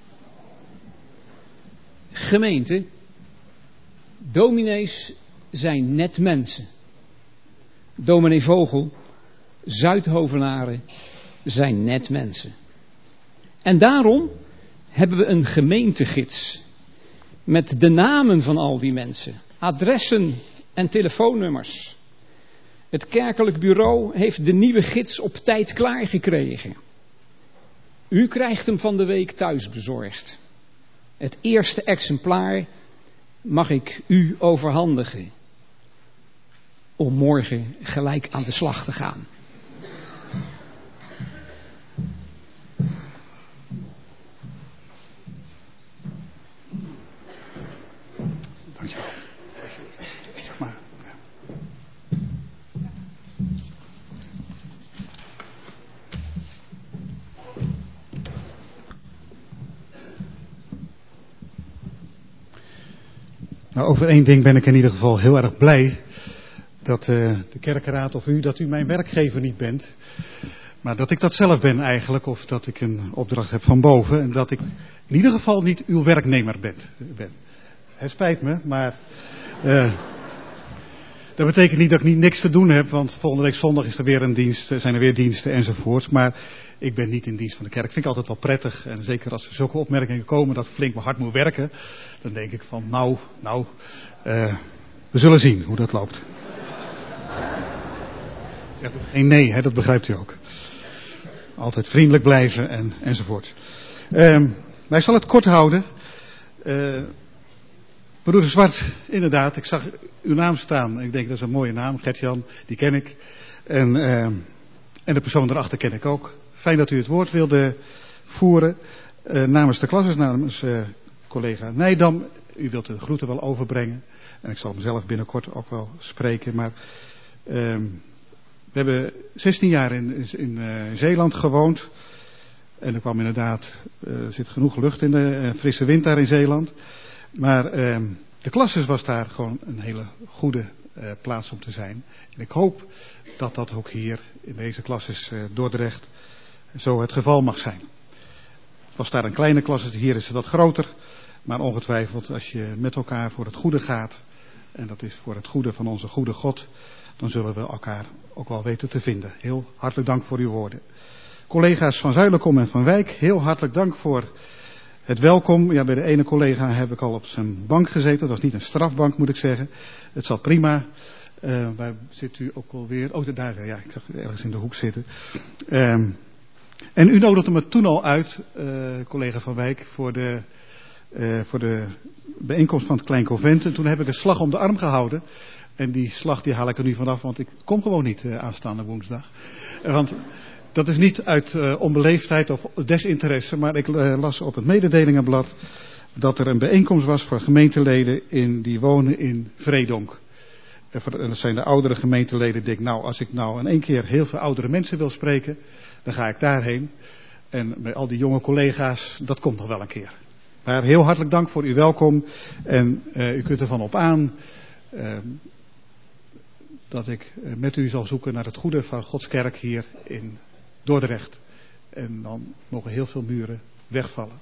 Gemeente, dominees zijn net mensen. Dominee Vogel, Zuidhovenaren zijn net mensen. En daarom hebben we een gemeentegids met de namen van al die mensen, adressen en telefoonnummers. Het kerkelijk bureau heeft de nieuwe gids op tijd klaargekregen. U krijgt hem van de week thuis bezorgd. Het eerste exemplaar mag ik u overhandigen. Om morgen gelijk aan de slag te gaan. Dankjewel. Zeg maar. Nou, over één ding ben ik in ieder geval heel erg blij. Dat de kerkenraad of u, dat u mijn werkgever niet bent. Maar dat ik dat zelf ben eigenlijk. Of dat ik een opdracht heb van boven. En dat ik in ieder geval niet uw werknemer ben. Het spijt me, maar dat betekent niet dat ik niks te doen heb. Want volgende week zondag is er weer een dienst, zijn er weer diensten enzovoorts. Maar ik ben niet in dienst van de kerk. Vind ik altijd wel prettig. En zeker als er zulke opmerkingen komen dat ik flink maar hard moet werken. Dan denk ik van we zullen zien hoe dat loopt. Zegt u geen nee, hè? Dat begrijpt u ook. Altijd vriendelijk blijven enzovoort. Maar ik zal het kort houden. Broeder Zwart, inderdaad, ik zag uw naam staan. Ik denk dat is een mooie naam, Gert-Jan, die ken ik. En de persoon daarachter ken ik ook. Fijn dat u het woord wilde voeren. Namens de klasses, namens collega Nijdam. U wilt de groeten wel overbrengen. En ik zal mezelf binnenkort ook wel spreken. Maar we hebben 16 jaar in Zeeland gewoond. En er kwam inderdaad, er zit genoeg lucht in de frisse wind daar in Zeeland. Maar de klasses was daar gewoon een hele goede plaats om te zijn. En ik hoop dat dat ook hier in deze klasses Dordrecht zo het geval mag zijn. Het was daar een kleine klasse, hier is het wat groter. Maar ongetwijfeld als je met elkaar voor het goede gaat. En dat is voor het goede van onze goede God. Dan zullen we elkaar ook wel weten te vinden. Heel hartelijk dank voor uw woorden. Collega's van Zuilenkom en van Wijk, heel hartelijk dank voor het welkom. Ja, bij de ene collega heb ik al op zijn bank gezeten. Dat was niet een strafbank, moet ik zeggen. Het zat prima. Waar zit u ook alweer? Oh, daar, ja, ik zag u ergens in de hoek zitten. En u nodigde me toen al uit, collega van Wijk, voor de bijeenkomst van het Klein Convent. En toen heb ik een slag om de arm gehouden. En die slag die haal ik er nu vanaf, want ik kom gewoon niet aanstaande woensdag. Want dat is niet uit onbeleefdheid of desinteresse, maar ik las op het mededelingenblad dat er een bijeenkomst was voor gemeenteleden die wonen in Vreedonk. En dat zijn de oudere gemeenteleden. Ik denk, nou, als ik nou in één keer heel veel oudere mensen wil spreken, dan ga ik daarheen. En bij al die jonge collega's, dat komt nog wel een keer. Maar heel hartelijk dank voor uw welkom. En u kunt ervan op aan dat ik met u zal zoeken naar het goede van Gods kerk hier in Dordrecht. En dan mogen heel veel muren wegvallen.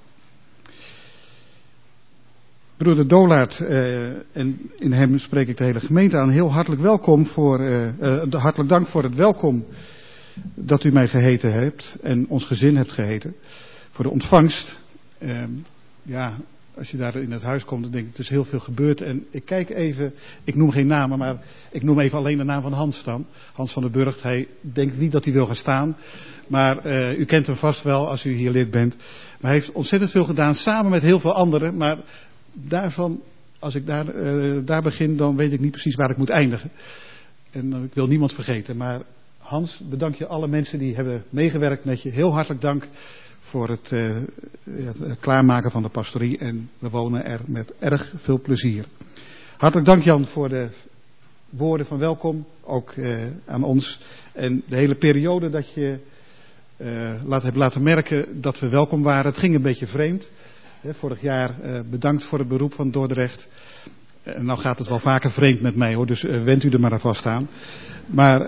Broeder Dolaert, en in hem spreek ik de hele gemeente aan, heel hartelijk welkom hartelijk dank voor het welkom dat u mij geheten hebt en ons gezin hebt geheten. Voor de ontvangst. Als je daar in het huis komt, dan denk ik, het is heel veel gebeurd. En ik kijk even, ik noem geen namen, maar ik noem even alleen de naam van Hans dan. Hans van der Burgt, hij denkt niet dat hij wil gaan staan. Maar u kent hem vast wel als u hier lid bent. Maar hij heeft ontzettend veel gedaan, samen met heel veel anderen. Maar daarvan, als ik daar begin, dan weet ik niet precies waar ik moet eindigen. En ik wil niemand vergeten. Maar Hans, bedank je alle mensen die hebben meegewerkt met je. Heel hartelijk dank voor het klaarmaken van de pastorie. En we wonen er met erg veel plezier. Hartelijk dank Jan voor de woorden van welkom. Ook aan ons. En de hele periode dat je hebt laten merken dat we welkom waren. Het ging een beetje vreemd. Vorig jaar bedankt voor het beroep van Dordrecht. Nou gaat het wel vaker vreemd met mij hoor. Dus wend u er maar vast aan. Maar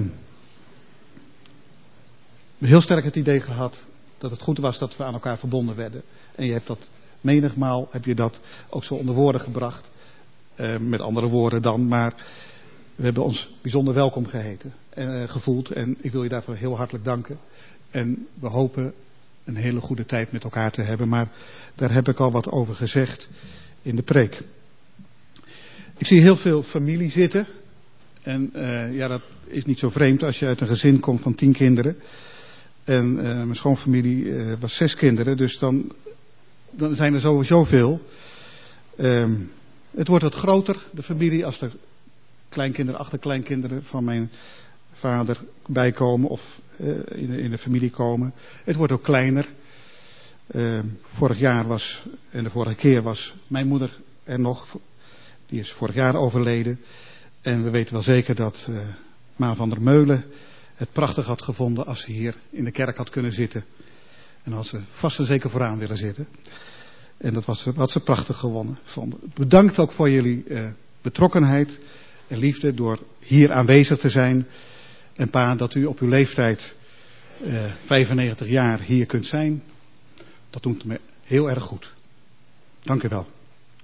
heel sterk het idee gehad dat het goed was dat we aan elkaar verbonden werden. En je hebt dat menigmaal, heb je dat ook zo onder woorden gebracht. Met andere woorden dan. Maar we hebben ons bijzonder welkom gevoeld. En ik wil je daarvoor heel hartelijk danken. En we hopen een hele goede tijd met elkaar te hebben. Maar daar heb ik al wat over gezegd in de preek. Ik zie heel veel familie zitten. En dat is niet zo vreemd als je uit een gezin komt van 10 kinderen. En mijn schoonfamilie was 6 kinderen. Dus dan zijn er sowieso veel. Het wordt wat groter, de familie, als er kleinkinderen, achterkleinkinderen van mijn vader bijkomen of in de familie komen. Het wordt ook kleiner. Vorig jaar en de vorige keer was mijn moeder er nog. Die is vorig jaar overleden. En we weten wel zeker dat Ma van der Meulen het prachtig had gevonden als ze hier in de kerk had kunnen zitten. En had ze vast en zeker vooraan willen zitten. En dat had ze prachtig vonden. Bedankt ook voor jullie betrokkenheid en liefde door hier aanwezig te zijn. En pa, dat u op uw leeftijd 95 jaar hier kunt zijn. Dat doet me heel erg goed. Dank u wel.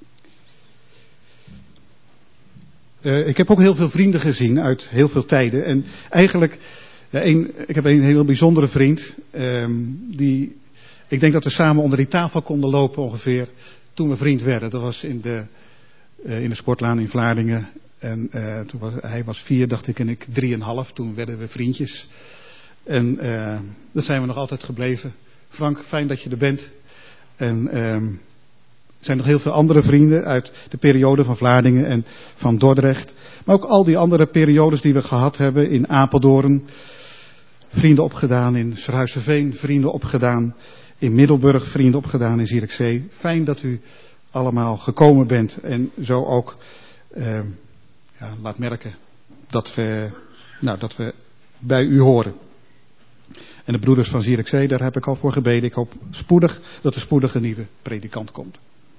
Ik heb ook heel veel vrienden gezien uit heel veel tijden. En eigenlijk, ik heb een heel bijzondere vriend. Ik denk dat we samen onder die tafel konden lopen ongeveer toen we vriend werden. Dat was in de sportlaan in Vlaardingen. En hij was 4, dacht ik, en ik 3,5. Toen werden we vriendjes. En dat zijn we nog altijd gebleven. Frank, fijn dat je er bent. En er zijn nog heel veel andere vrienden uit de periode van Vlaardingen en van Dordrecht. Maar ook al die andere periodes die we gehad hebben in Apeldoorn. Vrienden opgedaan in Scherhuisterveen, vrienden opgedaan in Middelburg, vrienden opgedaan in Zierikzee. Fijn dat u allemaal gekomen bent en zo ook laat merken dat we bij u horen. En de broeders van Zierikzee, daar heb ik al voor gebeden. Ik hoop dat er spoedig een nieuwe predikant komt.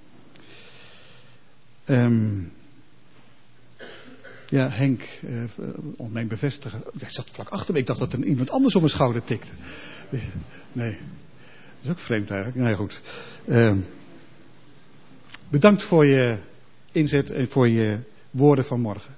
Henk, om mijn bevestigen. Hij zat vlak achter me. Ik dacht dat er iemand anders op mijn schouder tikte. Nee, dat is ook vreemd eigenlijk. Nee, goed. Bedankt voor je inzet en voor je woorden van morgen.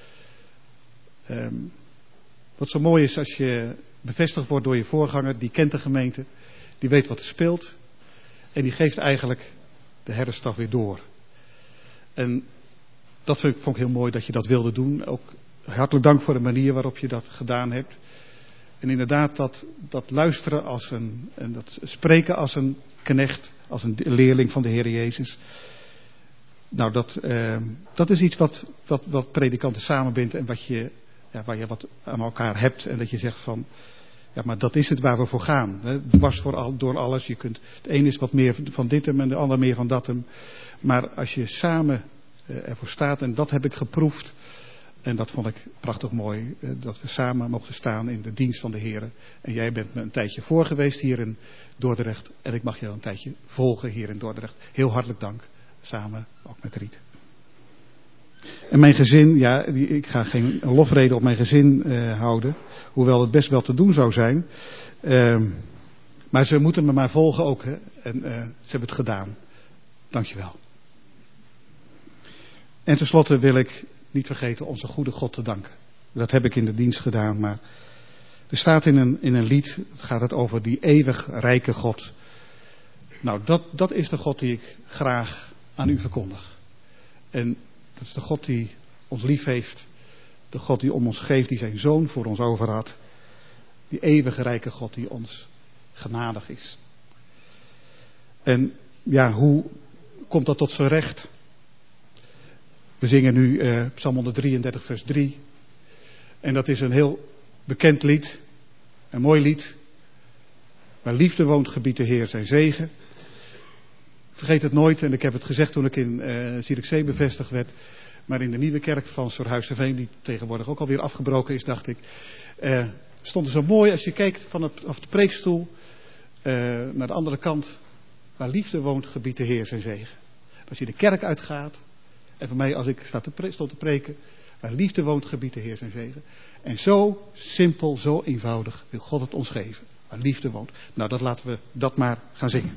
Wat zo mooi is als je bevestigd wordt door je voorganger, die kent de gemeente, die weet wat er speelt en die geeft eigenlijk de herderstaf weer door. En dat vond ik heel mooi dat je dat wilde doen. Ook hartelijk dank voor de manier waarop je dat gedaan hebt. En inderdaad dat luisteren en dat spreken als een knecht, als een leerling van de Heer Jezus. Nou, dat is iets wat predikanten samenbindt en waar je wat aan elkaar hebt. En dat je zegt van, ja, maar dat is het waar we voor gaan. Dwars door alles. De een is wat meer van dit en de ander meer van dat. Maar als je samen ervoor staat, en dat heb ik geproefd En dat vond ik prachtig mooi, dat we samen mochten staan in de dienst van de Heer. En jij bent me een tijdje voor geweest hier in Dordrecht. En ik mag jou een tijdje volgen hier in Dordrecht. Heel hartelijk dank, samen ook met Riet. En mijn gezin, ja, ik ga geen lofrede op mijn gezin houden. Hoewel het best wel te doen zou zijn. Maar ze moeten me maar volgen ook. Hè? En ze hebben het gedaan. Dankjewel. En tenslotte wil ik niet vergeten onze goede God te danken. Dat heb ik in de dienst gedaan. Maar er staat in een lied, gaat het over die eeuwig rijke God. Nou, dat is de God die ik graag aan u verkondig. En dat is de God die ons lief heeft. De God die om ons geeft, die zijn zoon voor ons over had. Die eeuwige rijke God die ons genadig is. En ja, hoe komt dat tot zijn recht? We zingen nu Psalm 133 vers 3. En dat is een heel bekend lied. Een mooi lied. Waar liefde woont, gebiedt de Heer zijn zegen. Vergeet het nooit, en ik heb het gezegd toen ik in Zierikzee bevestigd werd. Maar in de nieuwe kerk van Sorhuisterveen, die tegenwoordig ook alweer afgebroken is, dacht ik. Stond er zo mooi, als je kijkt vanaf de preekstoel naar de andere kant. Waar liefde woont, gebiedt de Heer zijn zegen. Als je de kerk uitgaat. En voor mij, als ik stond te preken. Waar liefde woont, gebiedt de Heer zijn zegen. En zo simpel, zo eenvoudig wil God het ons geven. Waar liefde woont. Nou, laten we dat maar gaan zingen.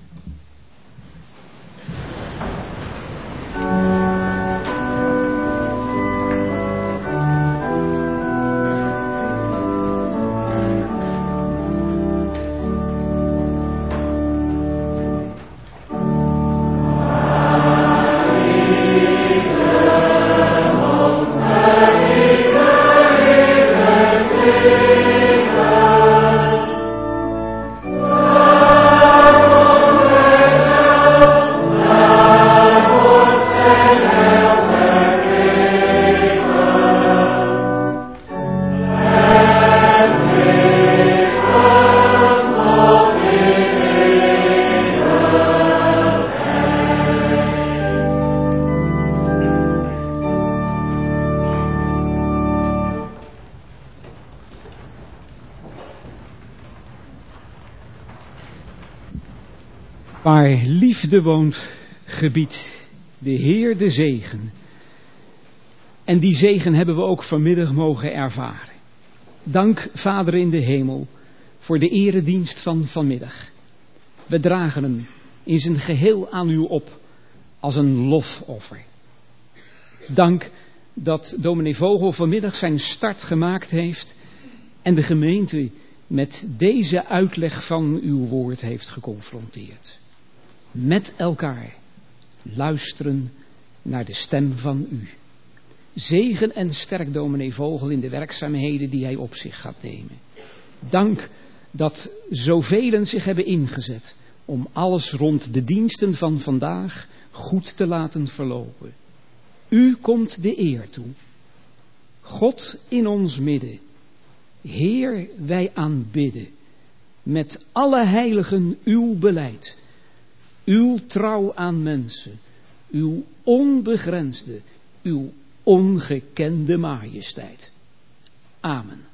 Waar liefde woont, gebiedt de Heer de zegen. En die zegen hebben we ook vanmiddag mogen ervaren. Dank, Vader in de hemel, voor de eredienst van vanmiddag. We dragen hem in zijn geheel aan u op als een lofoffer. Dank dat dominee Vogel vanmiddag zijn start gemaakt heeft en de gemeente met deze uitleg van uw woord heeft geconfronteerd. Met elkaar luisteren naar de stem van u. Zegen en sterk dominee Vogel in de werkzaamheden die hij op zich gaat nemen. Dank dat zoveel zich hebben ingezet om alles rond de diensten van vandaag goed te laten verlopen. U komt de eer toe. God in ons midden. Heer, wij aanbidden. Met alle heiligen uw beleid. Uw trouw aan mensen. Uw onbegrensde, uw ongekende majesteit. Amen.